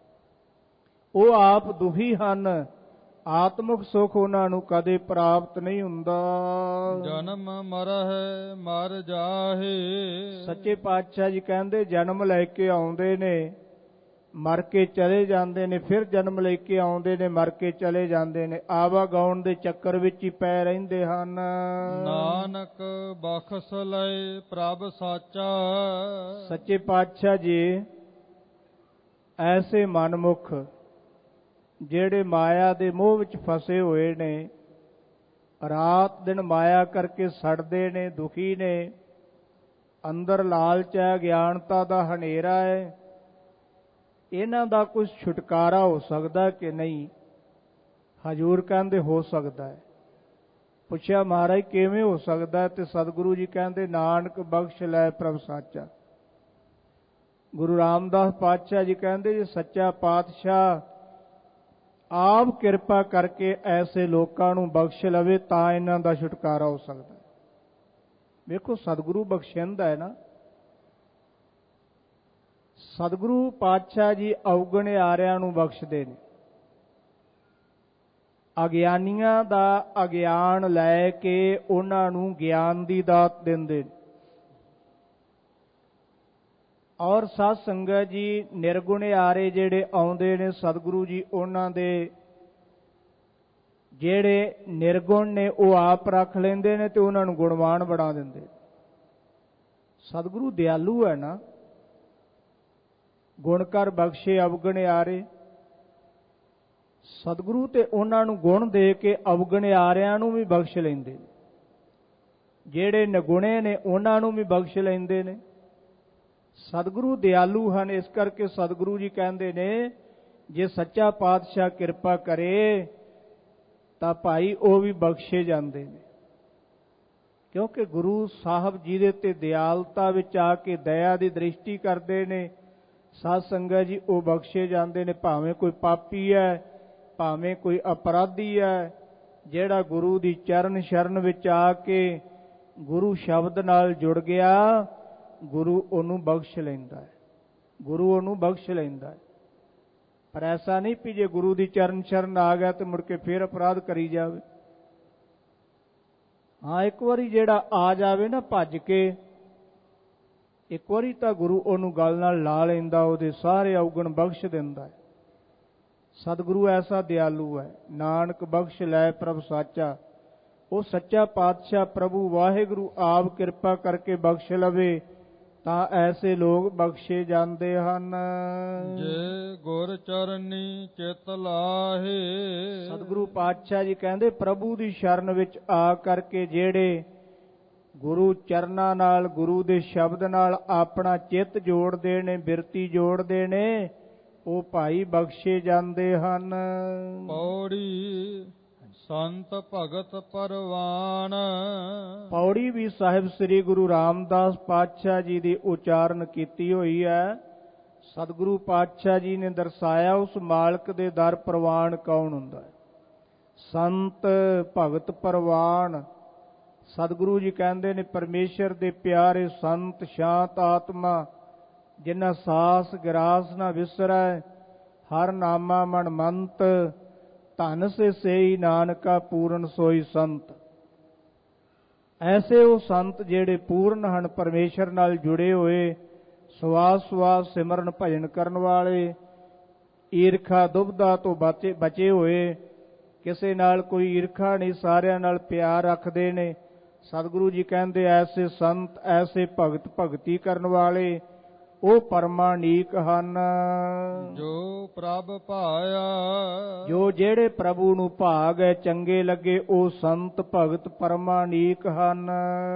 ਉਹ ਆਪ ਦੁਖੀ ਹਨ, ਆਤਮਿਕ ਸੁਖ ਉਹਨਾਂ ਨੂੰ ਕਦੇ ਪ੍ਰਾਪਤ ਨਹੀਂ ਹੁੰਦਾ। ਜਨਮ ਮਰਹਿ ਮਰ ਜਾਹੇ। ਸੱਚੇ ਪਾਤਸ਼ਾਹ ਜੀ ਕਹਿੰਦੇ ਜਨਮ ਲੈ ਕੇ ਆਉਂਦੇ ਨੇ, ਮਰ ਕੇ ਚਲੇ ਜਾਂਦੇ ਨੇ, ਫਿਰ ਜਨਮ ਲੈ ਕੇ ਆਉਂਦੇ ਨੇ, ਮਰ ਕੇ ਚਲੇ ਜਾਂਦੇ ਨੇ। ਆਵਾਗਾਉਣ ਦੇ ਚੱਕਰ ਵਿੱਚ ਹੀ ਪੈ ਰਹਿੰਦੇ ਹਨ। ਨਾਨਕ ਬਖਸ਼ ਲਏ ਪ੍ਰਭ ਸਾਚਾ। ਸੱਚੇ ਪਾਤਸ਼ਾਹ ਜੀ ਐਸੇ ਮਨਮੁਖ ਜਿਹੜੇ ਮਾਇਆ ਦੇ ਮੋਹ ਵਿੱਚ ਫਸੇ ਹੋਏ ਨੇ, ਰਾਤ ਦਿਨ ਮਾਇਆ ਕਰਕੇ ਸੜਦੇ ਨੇ, ਦੁਖੀ ਨੇ, ਅੰਦਰ ਲਾਲਚ ਹੈ, ਗਿਆਨਤਾ ਦਾ ਹਨੇਰਾ ਹੈ, ਇਹਨਾਂ ਦਾ ਕੁਝ ਛੁਟਕਾਰਾ ਹੋ ਸਕਦਾ ਕਿ ਨਹੀਂ? ਹਜ਼ੂਰ ਕਹਿੰਦੇ ਹੋ ਸਕਦਾ ਹੈ। ਪੁੱਛਿਆ ਮਹਾਰਾਜ ਕਿਵੇਂ ਹੋ ਸਕਦਾ? ਤੇ ਸਤਿਗੁਰੂ ਜੀ ਕਹਿੰਦੇ ਨਾਨਕ ਬਖਸ਼ ਲੈ ਪ੍ਰਭ ਸਾਚਾ। ਗੁਰੂ ਰਾਮਦਾਸ ਪਾਤਸ਼ਾਹ ਜੀ ਕਹਿੰਦੇ ਜੇ ਸੱਚਾ ਪਾਤਸ਼ਾਹ ਆਪ ਕਿਰਪਾ ਕਰਕੇ ਐਸੇ ਲੋਕਾਂ ਨੂੰ ਬਖਸ਼ ਲਵੇ ਤਾਂ ਇਹਨਾਂ ਦਾ ਛੁਟਕਾਰਾ ਹੋ ਸਕਦਾ। ਵੇਖੋ ਸਤਿਗੁਰੂ ਬਖਸ਼ਿੰਦਾ ਹੈ ਨਾ। ਸਤਿਗੁਰੂ ਪਾਤਸ਼ਾਹ ਜੀ ਔਗਣ ਆਰਿਆਂ ਨੂੰ ਬਖਸ਼ਦੇ ਨੇ। ਅਗਿਆਨੀਆਂ ਦਾ ਅਗਿਆਨ ਲੈ ਕੇ ਉਹਨਾਂ ਨੂੰ ਗਿਆਨ ਦੀ ਦਾਤ ਦਿੰਦੇ ਨੇ। ਔਰ ਸਾਧ ਸੰਗਤ ਜੀ ਨਿਰਗੁਣ ਆਰੇ ਜਿਹੜੇ ਆਉਂਦੇ ਨੇ ਸਤਿਗੁਰੂ ਜੀ ਉਹਨਾਂ ਦੇ ਜਿਹੜੇ ਨਿਰਗੁਣ ਨੇ ਉਹ ਆਪ ਰੱਖ ਲੈਂਦੇ ਨੇ ਤੇ ਉਹਨਾਂ ਨੂੰ ਗੁਣਵਾਨ ਬਣਾ ਦਿੰਦੇ। ਸਤਿਗੁਰੂ ਦਿਆਲੂ ਹੈ ਨਾ। ਗੁਣ ਕਰ ਬਖਸ਼ੇ ਅਵਗਣ ਆਰੇ। ਸਤਿਗੁਰੂ ਤੇ ਉਹਨਾਂ ਨੂੰ ਗੁਣ ਦੇ ਕੇ ਅਵਗਣ ਆਰਿਆਂ ਨੂੰ ਵੀ ਬਖਸ਼ ਲੈਂਦੇ ਨੇ। ਜਿਹੜੇ ਨਿਗੁਣੇ ਨੇ ਉਹਨਾਂ ਨੂੰ ਵੀ ਬਖਸ਼ ਲੈਂਦੇ ਨੇ। ਸਤਿਗੁਰੂ ਦਿਆਲੂ ਹਨ। ਇਸ ਕਰਕੇ ਸਤਿਗੁਰੂ ਜੀ ਕਹਿੰਦੇ ਨੇ ਜੇ ਸੱਚਾ ਪਾਤਸ਼ਾਹ ਕਿਰਪਾ ਕਰੇ ਤਾਂ ਭਾਈ ਉਹ ਵੀ ਬਖਸ਼ੇ ਜਾਂਦੇ ਨੇ। ਕਿਉਂਕਿ ਗੁਰੂ ਸਾਹਿਬ ਜੀ ਦੇ ਤੇ ਦਿਆਲਤਾ ਵਿੱਚ ਆ ਕੇ ਦਇਆ ਦੀ ਦ੍ਰਿਸ਼ਟੀ ਕਰਦੇ ਨੇ। ਸਾਧ ਸੰਗਤ ਜੀ ਉਹ ਬਖਸ਼ੇ ਜਾਂਦੇ ਨੇ। ਭਾਵੇਂ ਕੋਈ ਪਾਪੀ ਹੈ, ਭਾਵੇਂ ਕੋਈ ਅਪਰਾਧੀ ਹੈ, ਜਿਹੜਾ ਗੁਰੂ ਦੀ ਚਰਨ ਸ਼ਰਨ ਵਿੱਚ ਆ ਕੇ ਗੁਰੂ ਸ਼ਬਦ ਨਾਲ ਜੁੜ ਗਿਆ, ਗੁਰੂ ਉਹਨੂੰ ਬਖਸ਼ ਲੈਂਦਾ ਹੈ। ਗੁਰੂ ਉਹਨੂੰ ਬਖਸ਼ ਲੈਂਦਾ ਹੈ। ਪਰ ਐਸਾ ਨਹੀਂ ਵੀ ਜੇ ਗੁਰੂ ਦੀ ਚਰਨ ਸ਼ਰਨ ਆ ਗਿਆ ਤੇ ਮੁੜ ਕੇ ਫਿਰ ਅਪਰਾਧ ਕਰੀ ਜਾਵੇ। ਹਾਂ, ਇੱਕ ਵਾਰੀ ਜਿਹੜਾ ਆ ਜਾਵੇ ਨਾ ਭੱਜ ਕੇ, ਇੱਕ ਵਾਰੀ ਤਾਂ ਗੁਰੂ ਉਹਨੂੰ ਗਲ ਨਾਲ ਲਾ ਲੈਂਦਾ, ਉਹਦੇ ਸਾਰੇ ਔਗਣ ਬਖਸ਼ ਦਿੰਦਾ ਹੈ। ਸਤਿਗੁਰੂ ਐਸਾ ਦਿਆਲੂ ਹੈ। ਨਾਨਕ ਬਖਸ਼ ਲੈ ਪ੍ਰਭ ਸਾਚਾ। ਉਹ ਸੱਚਾ ਪਾਤਸ਼ਾਹ ਪ੍ਰਭੂ ਵਾਹਿਗੁਰੂ ਆਪ ਕਿਰਪਾ ਕਰਕੇ ਬਖਸ਼ ਲਵੇ ਤਾਂ ਐਸੇ ਲੋਕ ਬਖਸ਼ੇ ਜਾਂਦੇ ਹਨ। ਜੇ ਗੁਰ ਚਰਨੀ ਚਿਤ ਲਾਹੇ। ਸਤਿਗੁਰੂ ਪਾਤਸ਼ਾਹ ਜੀ ਕਹਿੰਦੇ ਪ੍ਰਭੂ ਦੀ ਸ਼ਰਨ ਵਿੱਚ ਆ ਕਰਕੇ ਜਿਹੜੇ ਗੁਰੂ ਚਰਨਾਂ ਨਾਲ, ਗੁਰੂ ਦੇ ਸ਼ਬਦ ਨਾਲ ਆਪਣਾ ਚਿੱਤ ਜੋੜਦੇ ਨੇ, ਬਿਰਤੀ ਜੋੜਦੇ ਨੇ, ਉਹ ਭਾਈ ਬਖਸ਼ੇ ਜਾਂਦੇ ਹਨ। ਪੌੜੀ ਸੰਤ ਭਗਤ ਪਰਵਾਨ। ਪੌੜੀ ਵੀ ਸਾਹਿਬ ਸ੍ਰੀ ਗੁਰੂ ਰਾਮਦਾਸ ਪਾਤਸ਼ਾਹ ਜੀ ਦੀ ਉਚਾਰਨ ਕੀਤੀ ਹੋਈ ਹੈ। ਸਤਿਗੁਰੂ ਪਾਤਸ਼ਾਹ ਜੀ ਨੇ ਦਰਸਾਇਆ ਉਸ ਮਾਲਕ ਦੇ ਦਰ ਪ੍ਰਵਾਨ ਕੌਣ ਹੁੰਦਾ ਹੈ। ਸੰਤ ਭਗਤ ਪਰਵਾਨ। ਸਤਿਗੁਰੂ ਜੀ ਕਹਿੰਦੇ ਨੇ ਪਰਮੇਸ਼ਰ ਦੇ ਪਿਆਰੇ ਸੰਤ ਸ਼ਾਂਤ ਆਤਮਾ, ਜਿਨ੍ਹਾਂ ਸਾਸ ਗਰਾਸ ਨਾ ਵਿਸਰੈ, ਹਰ ਨਾਮਾ ਮਨ ਮੰਤ, ਧਨ ਸੇ ਸੇਈ ਨਾਨਕਾ ਪੂਰਨ ਸੋਈ ਸੰਤ। ਐਸੇ ਉਹ ਸੰਤ ਜਿਹੜੇ ਪੂਰਨ ਹਨ, ਪਰਮੇਸ਼ਰ ਨਾਲ ਜੁੜੇ ਹੋਏ, ਸਵਾਸ ਸਵਾਸ ਸਿਮਰਨ ਭਜਨ ਕਰਨ ਵਾਲੇ, ਈਰਖਾ ਦੁਬਦਾ ਤੋਂ ਬਚੇ ਹੋਏ, ਕਿਸੇ ਨਾਲ ਕੋਈ ਈਰਖਾ ਨਹੀਂ, ਸਾਰਿਆਂ ਨਾਲ ਪਿਆਰ ਰੱਖਦੇ ਨੇ। ਸਤਿਗੁਰੂ ਜੀ ਕਹਿੰਦੇ ਐਸੇ ਸੰਤ, ਐਸੇ ਭਗਤ ਭਗਤੀ ਕਰਨ ਵਾਲੇ ਉਹ ਪਰਮਾਨੀਕ ਹਨ। ਜੋ ਪ੍ਰਭ ਭਾਇਆ। ਜੋ ਜਿਹੜੇ ਪ੍ਰਭੂ ਨੂੰ ਭਾਗ ਹੈ, ਚੰਗੇ ਲੱਗੇ, ਉਹ ਸੰਤ ਭਗਤ ਪਰਮਾਨੀਕ ਹਨ।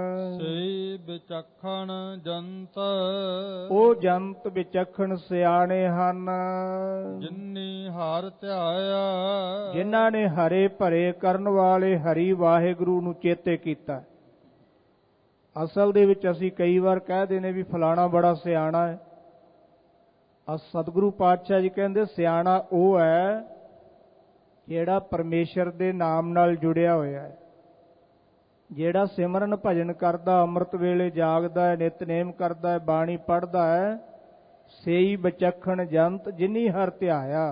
ਸਈ ਵਿਚਖਣ ਜੰਤ। ਉਹ ਜੰਤ ਵਿਚਖਣ ਸਿਆਣੇ ਹਨ। ਜਿਨ੍ਹੀ ਹਰਿ ਧਿਆਇਆ। ਜਿਨ੍ਹਾਂ ਨੇ ਹਰੇ ਭਰੇ ਕਰਨ ਵਾਲੇ ਹਰੀ ਵਾਹਿਗੁਰੂ ਨੂੰ ਚੇਤੇ ਕੀਤਾ। ਅਸਲ ਦੇ ਵਿੱਚ ਅਸੀਂ ਕਈ ਵਾਰ ਕਹਿ ਨੇ ਵੀ ਫਲਾਣਾ ਬੜਾ ਸਿਆਣਾ ਹੈ। ਸਤਿਗੁਰੂ ਪਾਤਸ਼ਾਹ ਜੀ ਕਹਿੰਦੇ ਸਿਆਣਾ ਉਹ ਹੈ ਜਿਹੜਾ ਪਰਮੇਸ਼ਰ ਦੇ ਨਾਮ ਨਾਲ ਜੁੜਿਆ ਹੋਇਆ ਹੈ, ਜਿਹੜਾ ਸਿਮਰਨ ਭਜਨ ਕਰਦਾ, ਅੰਮ੍ਰਿਤ ਵੇਲੇ ਜਾਗਦਾ ਹੈ, ਨਿਤਨੇਮ ਕਰਦਾ ਹੈ, ਬਾਣੀ ਪੜ੍ਹਦਾ ਹੈ। ਸੇਈ ਬਚਖਣ ਜੰਤ ਜਿਨੀ ਹਰਿ ਧਿਆਇਆ।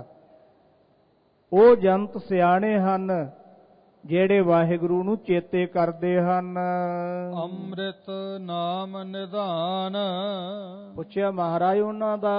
ਉਹ ਜੰਤ ਸਿਆਣੇ ਹਨ ਜਿਹੜੇ ਵਾਹਿਗੁਰੂ ਨੂੰ ਚੇਤੇ ਕਰਦੇ ਹਨ। ਅੰਮ੍ਰਿਤ ਨਾਮ ਨਿਧਾਨ। ਪੁੱਛਿਆ ਮਹਾਰਾਜ ਉਹਨਾਂ ਦਾ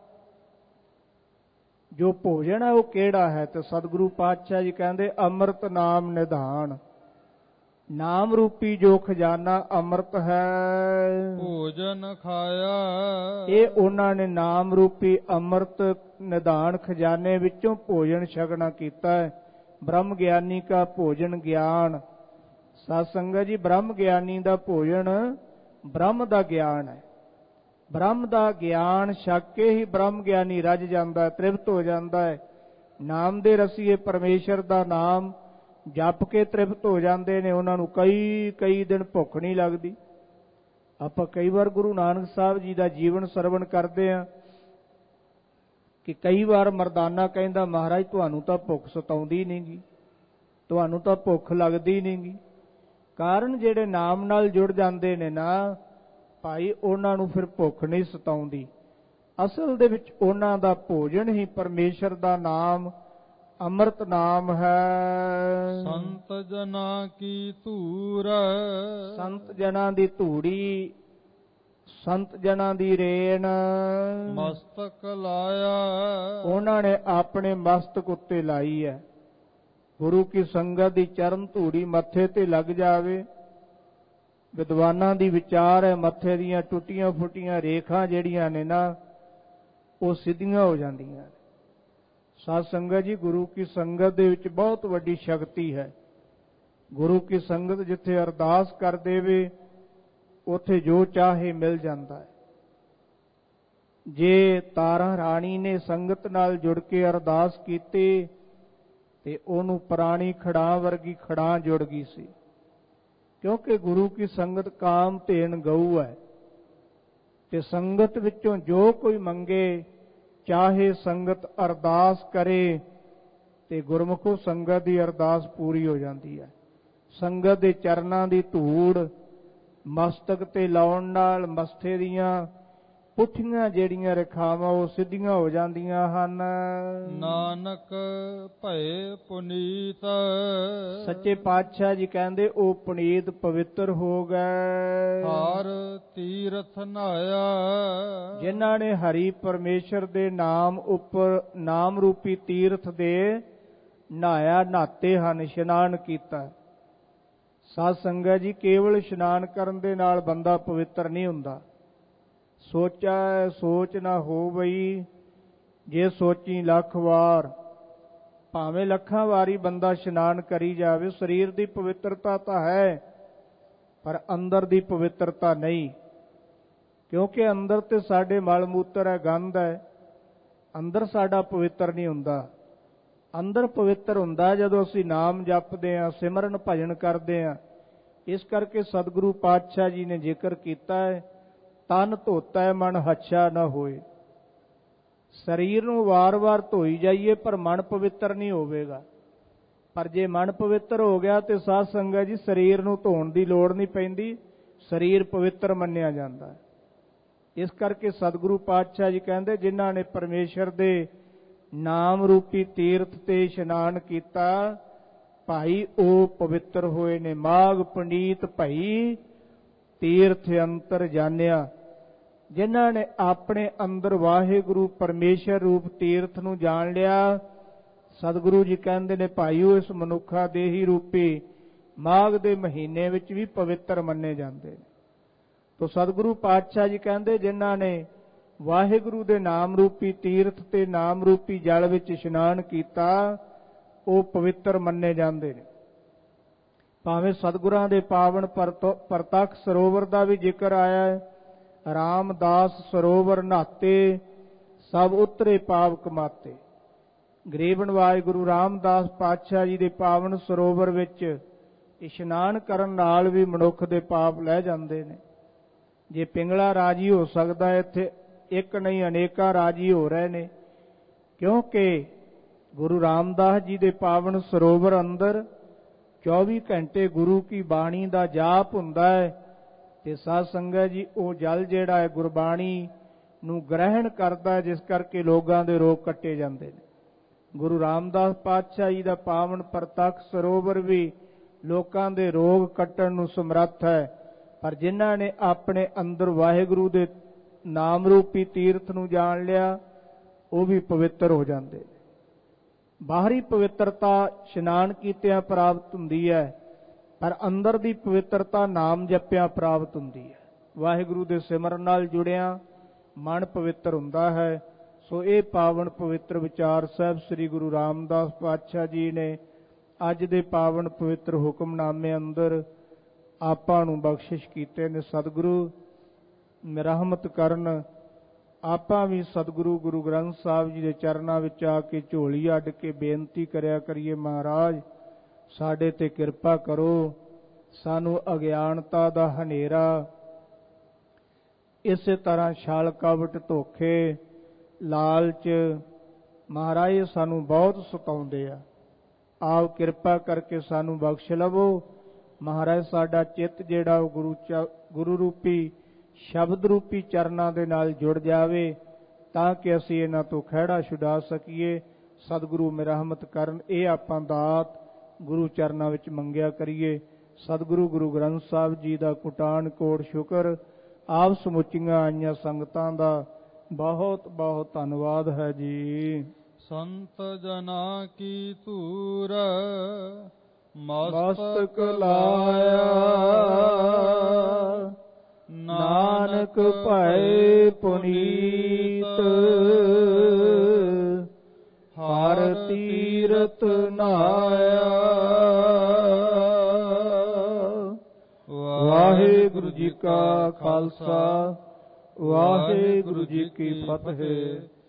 ਜੋ ਭੋਜਨ ਹੈ ਉਹ ਕਿਹੜਾ ਹੈ? ਤੇ ਸਤਿਗੁਰੂ ਪਾਤਸ਼ਾਹ ਜੀ ਕਹਿੰਦੇ ਅੰਮ੍ਰਿਤ ਨਾਮ ਨਿਧਾਨ। ਨਾਮ ਰੂਪੀ ਜੋ ਖਜ਼ਾਨਾ ਅੰਮ੍ਰਿਤ ਹੈ, ਭੋਜਨ ਖਾਇਆ। ਇਹ ਉਹਨਾਂ ਨੇ ਨਾਮ ਰੂਪੀ ਅੰਮ੍ਰਿਤ ਨਿਧਾਨ ਖਜ਼ਾਨੇ ਵਿੱਚੋਂ ਭੋਜਨ ਛਕਣਾ ਕੀਤਾ ਹੈ। ਬ੍ਰਹਮ ਗਿਆਨੀ ਕਾ ਭੋਜਨ ਗਿਆਨ। ਸਾਧ ਸੰਗਤ ਜੀ, ਬ੍ਰਹਮ ਗਿਆਨੀ ਦਾ ਭੋਜਨ ਬ੍ਰਹਮ ਦਾ ਗਿਆਨ ਹੈ। ਬ੍ਰਹਮ ਦਾ ਗਿਆਨ ਛਕ ਕੇ ਹੀ ਬ੍ਰਹਮ ਗਿਆਨੀ ਰੱਜ ਜਾਂਦਾ ਹੈ, ਤ੍ਰਿਪਤ ਹੋ ਜਾਂਦਾ ਹੈ। ਨਾਮ ਦੇ ਰਸੀਏ ਪਰਮੇਸ਼ਰ ਦਾ ਨਾਮ ਜਪ ਕੇ ਤ੍ਰਿਪਤ ਹੋ ਜਾਂਦੇ ਨੇ। ਉਹਨਾਂ ਨੂੰ ਕਈ ਦਿਨ ਭੁੱਖ ਨਹੀਂ ਲੱਗਦੀ। ਆਪਾਂ ਕਈ ਵਾਰ ਗੁਰੂ ਨਾਨਕ ਸਾਹਿਬ ਜੀ ਦਾ ਜੀਵਨ ਸਰਵਣ ਕਰਦੇ ਹਾਂ ਕਿ ਕਈ ਵਾਰ ਮਰਦਾਨਾ ਕਹਿੰਦਾ, ਮਹਾਰਾਜ ਤੁਹਾਨੂੰ ਤਾਂ ਭੁੱਖ ਸਤਾਉਂਦੀ ਨਹੀਂ ਗੀ, ਤੁਹਾਨੂੰ ਤਾਂ ਭੁੱਖ ਲੱਗਦੀ ਨਹੀਂ ਗੀ। ਕਾਰਨ ਜਿਹੜੇ ਨਾਮ ਨਾਲ ਜੁੜ ਜਾਂਦੇ ਨੇ ਨਾ ਭਾਈ, ਉਹਨਾਂ ਨੂੰ ਫਿਰ ਭੁੱਖ ਨਹੀਂ ਸਤਾਉਂਦੀ। ਅਸਲ ਦੇ ਵਿੱਚ ਉਹਨਾਂ ਦਾ ਭੋਜਨ ਹੀ ਪਰਮੇਸ਼ਰ ਦਾ ਨਾਮ, ਅੰਮ੍ਰਿਤ ਨਾਮ ਹੈ। ਸੰਤ ਜਨਾਂ ਕੀ ਧੂਰ, ਸੰਤ ਜਨਾਂ ਦੀ ਧੂੜੀ, ਸੰਤ ਜਨਾਂ ਦੀ ਰੇਣ ਮਸਤਕ ਲਾਇਆ, ਉਹਨਾਂ ਨੇ ਆਪਣੇ ਮਸਤਕ ਉੱਤੇ ਲਾਈ ਹੈ। ਗੁਰੂ ਕੀ ਸੰਗਤ ਦੀ ਚਰਨ ਧੂੜੀ ਮੱਥੇ ਤੇ ਲੱਗ ਜਾਵੇ, ਵਿਦਵਾਨਾਂ ਦੀ ਵਿਚਾਰ ਹੈ ਮੱਥੇ ਦੀਆਂ ਟੁੱਟੀਆਂ ਫੁੱਟੀਆਂ ਰੇਖਾਂ ਜਿਹੜੀਆਂ ਨੇ ਨਾ ਉਹ ਸਿੱਧੀਆਂ ਹੋ ਜਾਂਦੀਆਂ। ਸਾਧ ਸੰਗਤ ਜੀ, ਗੁਰੂ ਕੀ ਸੰਗਤ ਦੇ ਵਿੱਚ ਬਹੁਤ ਵੱਡੀ ਸ਼ਕਤੀ ਹੈ। ਗੁਰੂ ਕੀ ਸੰਗਤ ਜਿੱਥੇ ਅਰਦਾਸ ਕਰ ਦੇਵੇ ਉੱਥੇ ਜੋ ਚਾਹੇ ਮਿਲ ਜਾਂਦਾ ਹੈ। ਜੇ ਤਾਰਾ ਰਾਣੀ ਨੇ ਸੰਗਤ ਨਾਲ ਜੁੜ ਕੇ ਅਰਦਾਸ ਕੀਤੀ ਤੇ ਉਹਨੂੰ ਪੁਰਾਣੀ ਖੜਾਂ ਵਰਗੀ ਖੜਾਂ ਜੁੜ ਗਈ ਸੀ, ਕਿਉਂਕਿ ਗੁਰੂ ਕੀ ਸੰਗਤ ਕਾਮ ਧੇਨ ਗਊ ਹੈ। ਤੇ ਸੰਗਤ ਵਿੱਚੋਂ ਜੋ ਕੋਈ ਮੰਗੇ, ਚਾਹੇ ਸੰਗਤ ਅਰਦਾਸ ਕਰੇ, ਤੇ ਗੁਰਮੁਖੋ ਸੰਗਤ ਦੀ ਅਰਦਾਸ ਪੂਰੀ ਹੋ ਜਾਂਦੀ ਹੈ। ਸੰਗਤ ਦੇ ਚਰਨਾਂ ਦੀ ਧੂੜ ਮਸਤਕ ਤੇ ਲਾਉਣ ਨਾਲ ਮੱਥੇ ਦੀਆਂ ਪੁੱਠੀਆਂ ਜਿਹੜੀਆਂ ਰੇਖਾਵਾਂ ਉਹ ਸਿੱਧੀਆਂ ਹੋ ਜਾਂਦੀਆਂ ਹਨ। ਨਾਨਕ ਭਏ ਪੁਨੀਤ, ਸੱਚੇ ਪਾਤਸ਼ਾਹ ਜੀ ਕਹਿੰਦੇ ਉਹ ਪੁਨੀਤ ਪਵਿੱਤਰ ਹੋ ਗਏ। ਹਰ ਤੀਰਥ ਨਹਾਇਆ, ਜਿਨ੍ਹਾਂ ਨੇ ਹਰੀ ਪਰਮੇਸ਼ਰ ਦੇ ਨਾਮ ਉੱਪਰ ਨਾਮ ਰੂਪੀ ਤੀਰਥ ਦੇ ਨਹਾਇਆ, ਨਹਾਤੇ ਹਨ, ਇਸ਼ਨਾਨ ਕੀਤਾ। ਸਾਧ ਸੰਗਤ ਜੀ, ਕੇਵਲ ਇਸ਼ਨਾਨ ਕਰਨ ਦੇ ਨਾਲ ਬੰਦਾ ਪਵਿੱਤਰ ਨਹੀਂ ਹੁੰਦਾ। ਸੋਚਾ ਸੋਚ ਨਾ ਹੋ ਬਈ, ਜੇ ਸੋਚੀ ਲੱਖ ਵਾਰ। ਭਾਵੇਂ ਲੱਖਾਂ ਵਾਰੀ ਬੰਦਾ ਇਸ਼ਨਾਨ ਕਰੀ ਜਾਵੇ, ਸਰੀਰ ਦੀ ਪਵਿੱਤਰਤਾ ਤਾਂ ਹੈ ਪਰ ਅੰਦਰ ਦੀ ਪਵਿੱਤਰਤਾ ਨਹੀਂ। ਕਿਉਂਕਿ ਅੰਦਰ ਤੇ ਸਾਡੇ ਮਲ ਮੂਤਰ ਹੈ, ਗੰਧ ਹੈ, ਅੰਦਰ ਸਾਡਾ ਪਵਿੱਤਰ ਨਹੀਂ ਹੁੰਦਾ। ਅੰਦਰ ਪਵਿੱਤਰ ਹੁੰਦਾ ਜਦੋਂ ਅਸੀਂ ਨਾਮ ਜਪਦੇ ਹਾਂ, ਸਿਮਰਨ ਭਜਨ ਕਰਦੇ ਹਾਂ। ਇਸ ਕਰਕੇ ਸਤਿਗੁਰੂ ਪਾਤਸ਼ਾਹ ਜੀ ਨੇ ਜ਼ਿਕਰ ਕੀਤਾ ਹੈ, ਤਨ ਧੋਤਾ ਹੈ ਮਨ ਹੱਛਾ ਨਾ ਹੋਏ। ਸਰੀਰ ਨੂੰ ਵਾਰ-ਵਾਰ ਧੋਈ ਜਾਈਏ ਪਰ ਮਨ ਪਵਿੱਤਰ ਨਹੀਂ ਹੋਵੇਗਾ। ਪਰ ਜੇ ਮਨ ਪਵਿੱਤਰ ਹੋ ਗਿਆ ਤੇ ਸਾਧ ਸੰਗਤ ਜੀ ਸਰੀਰ ਨੂੰ ਧੋਣ ਦੀ ਲੋੜ ਨਹੀਂ ਪੈਂਦੀ, ਸਰੀਰ ਪਵਿੱਤਰ ਮੰਨਿਆ ਜਾਂਦਾ ਹੈ। ਇਸ ਕਰਕੇ ਸਤਿਗੁਰੂ ਪਾਤਸ਼ਾਹ ਜੀ ਕਹਿੰਦੇ, ਜਿਨ੍ਹਾਂ ਨੇ ਪਰਮੇਸ਼ਰ ਦੇ ਨਾਮ ਰੂਪੀ ਤੀਰਥ ਤੇ ਇਸ਼ਨਾਨ ਕੀਤਾ, ਭਾਈ ਉਹ ਪਵਿੱਤਰ ਹੋਏ ਨੇ। ਮਾਘ ਪੁਨੀਤ ਭਈ ਤੀਰਥ ਅੰਤਰ ਜਾਣਿਆ। ਜਿਨ੍ਹਾਂ ਨੇ ਆਪਣੇ ਅੰਦਰ ਵਾਹਿਗੁਰੂ ਪਰਮੇਸ਼ਰ ਰੂਪ ਤੀਰਥ ਨੂੰ ਜਾਣ ਲਿਆ, ਸਤਿਗੁਰੂ ਜੀ ਕਹਿੰਦੇ ਨੇ ਭਾਈ ਉਹ ਇਸ ਮਨੁੱਖਾ ਦੇਹੀ ਰੂਪੀ ਮਾਘ ਦੇ ਮਹੀਨੇ ਵਿੱਚ ਵੀ ਪਵਿੱਤਰ ਮੰਨੇ ਜਾਂਦੇ ਨੇ। ਤੋ ਸਤਿਗੁਰੂ ਪਾਤਸ਼ਾਹ ਜੀ ਕਹਿੰਦੇ, ਜਿਨ੍ਹਾਂ ਨੇ ਵਾਹਿਗੁਰੂ ਦੇ ਨਾਮ ਰੂਪੀ ਤੀਰਥ ਤੇ ਨਾਮ ਰੂਪੀ ਜਲ ਵਿੱਚ ਇਸ਼ਨਾਨ ਕੀਤਾ, ਉਹ ਪਵਿੱਤਰ ਮੰਨੇ ਜਾਂਦੇ ਨੇ। ਭਾਵੇਂ ਸਤਿਗੁਰਾਂ ਦੇ ਪਾਵਨ ਪ੍ਰਤੱਖ ਸਰੋਵਰ ਦਾ ਵੀ ਜ਼ਿਕਰ ਆਇਆ ਹੈ। ਰਾਮਦਾਸ ਸਰੋਵਰ ਨਹਾਤੇ, ਸਭ ਉਤਰੇ ਪਾਪ ਕਮਾਤੇ। ਗਰੀਬ ਨਿਵਾਜ ਗੁਰੂ ਰਾਮਦਾਸ ਪਾਤਸ਼ਾਹ ਜੀ ਦੇ ਪਾਵਨ ਸਰੋਵਰ ਵਿੱਚ ਇਸ਼ਨਾਨ ਕਰਨ ਨਾਲ ਵੀ ਮਨੁੱਖ ਦੇ ਪਾਪ ਲੈ ਜਾਂਦੇ ਨੇ। ਜੇ ਪਿੰਗਲਾ ਰਾਜੀ ਹੋ ਸਕਦਾ ਹੈ, ਇੱਥੇ ਇੱਕ ਨਹੀਂ ਅਨੇਕਾਂ ਰਾਜੀ ਹੋ ਰਹੇ ਨੇ, ਕਿਉਂਕਿ ਗੁਰੂ ਰਾਮਦਾਸ ਜੀ ਦੇ ਪਾਵਨ ਸਰੋਵਰ ਅੰਦਰ 24 ਘੰਟੇ ਗੁਰੂ ਕੀ ਬਾਣੀ ਦਾ ਜਾਪ ਹੁੰਦਾ ਹੈ। ਤੇ ਸਾਧ ਸੰਗਤ ਜੀ ਉਹ ਜਲ ਜਿਹੜਾ ਹੈ ਗੁਰਬਾਣੀ ਨੂੰ ਗ੍ਰਹਿਣ ਕਰਦਾ, ਜਿਸ ਕਰਕੇ ਲੋਕਾਂ ਦੇ ਰੋਗ ਕੱਟੇ ਜਾਂਦੇ ਨੇ। ਗੁਰੂ ਰਾਮਦਾਸ ਪਾਤਸ਼ਾਹ ਜੀ ਦਾ ਪਾਵਨ ਪ੍ਰਤੱਖ ਸਰੋਵਰ ਵੀ ਲੋਕਾਂ ਦੇ ਰੋਗ ਕੱਟਣ ਨੂੰ ਸਮਰੱਥ ਹੈ। ਪਰ ਜਿਨ੍ਹਾਂ ਨੇ ਆਪਣੇ ਅੰਦਰ ਵਾਹਿਗੁਰੂ ਦੇ ਨਾਮ ਰੂਪੀ ਤੀਰਥ ਨੂੰ ਜਾਣ ਲਿਆ, ਉਹ ਵੀ ਪਵਿੱਤਰ ਹੋ ਜਾਂਦੇ। ਬਾਹਰੀ ਪਵਿੱਤਰਤਾ ਇਸ਼ਨਾਨ ਕੀਤਿਆਂ ਪ੍ਰਾਪਤ ਹੁੰਦੀ ਹੈ, ਪਰ ਅੰਦਰ ਦੀ ਪਵਿੱਤਰਤਾ ਨਾਮ ਜਪਿਆਂ ਪ੍ਰਾਪਤ ਹੁੰਦੀ ਹੈ। ਵਾਹਿਗੁਰੂ ਦੇ ਸਿਮਰਨ ਨਾਲ ਜੁੜਿਆਂ ਮਨ ਪਵਿੱਤਰ ਹੁੰਦਾ ਹੈ। ਸੋ ਇਹ ਪਾਵਨ ਪਵਿੱਤਰ ਵਿਚਾਰ ਸਾਹਿਬ ਸ੍ਰੀ ਗੁਰੂ ਰਾਮਦਾਸ ਪਾਤਸ਼ਾਹ ਜੀ ਨੇ ਅੱਜ ਦੇ ਪਾਵਨ ਪਵਿੱਤਰ ਹੁਕਮਨਾਮੇ ਅੰਦਰ ਆਪਾਂ ਨੂੰ ਬਖਸ਼ਿਸ਼ ਕੀਤੇ ਨੇ। ਸਤਿਗੁਰੂ ਰਹਿਮਤ ਕਰਨ, ਆਪਾਂ ਵੀ ਸਤਿਗੁਰੂ ਗੁਰੂ ਗ੍ਰੰਥ ਸਾਹਿਬ ਜੀ ਦੇ ਚਰਨਾਂ ਵਿੱਚ ਆ ਕੇ ਝੋਲੀ ਅੱਡ ਕੇ ਬੇਨਤੀ ਕਰਿਆ ਕਰੀਏ, ਮਹਾਰਾਜ ਸਾਡੇ ਤੇ ਕਿਰਪਾ ਕਰੋ, ਸਾਨੂੰ ਅਗਿਆਨਤਾ ਦਾ ਹਨੇਰਾ ਇਸੇ ਤਰ੍ਹਾਂ ਛਲ ਕਪਟ ਧੋਖੇ ਲਾਲਚ ਮਹਾਰਾਜ ਸਾਨੂੰ ਬਹੁਤ ਸਤਾਉਂਦੇ ਆ। ਆਪ ਕਿਰਪਾ ਕਰਕੇ ਸਾਨੂੰ ਬਖਸ਼ ਲਵੋ ਮਹਾਰਾਜ। ਸਾਡਾ ਚਿੱਤ ਜਿਹੜਾ ਉਹ ਗੁਰੂ ਰੂਪੀ ਸ਼ਬਦ ਰੂਪੀ ਚਰਨਾਂ ਦੇ ਨਾਲ ਜੁੜ ਜਾਵੇ ਤਾਂ ਕਿ ਅਸੀਂ ਇਹਨਾਂ ਤੋਂ ਖਹਿੜਾ ਛੁਡਾ ਸਕੀਏ। ਸਤਿਗੁਰੂ ਮਿਹਰਮਤ ਕਰਨ। ਇਹ ਆਪਾਂ ਦਾਤ ਗੁਰੂ ਚਰਨਾਂ ਵਿੱਚ ਮੰਗਿਆ ਕਰੀਏ। ਸਤਿਗੁਰੂ ਗੁਰੂ ਗ੍ਰੰਥ ਸਾਹਿਬ ਜੀ ਦਾ ਕੋਟਾਨ ਕੋਟ ਸ਼ੁਕਰ। ਆਪ ਸਮੁੱਚੀਆਂ ਆਈਆਂ ਸੰਗਤਾਂ ਦਾ ਬਹੁਤ ਬਹੁਤ ਧੰਨਵਾਦ ਹੈ ਜੀ। ਸੰਤ ਜਨਾ ਕੀ ਧੂਰ ਮਸਤਕ ਲਾਇਆ ਨਾਨਕ ਭਏ ਪੁਨੀਤ ਹਰ ਤੀਰਥ ਨਾਇਆ। ਵਾਹਿਗੁਰੂ ਜੀ ਕਾ ਖਾਲਸਾ ਵਾਹਿਗੁਰੂ ਜੀ ਕੀ ਫਤਿਹ।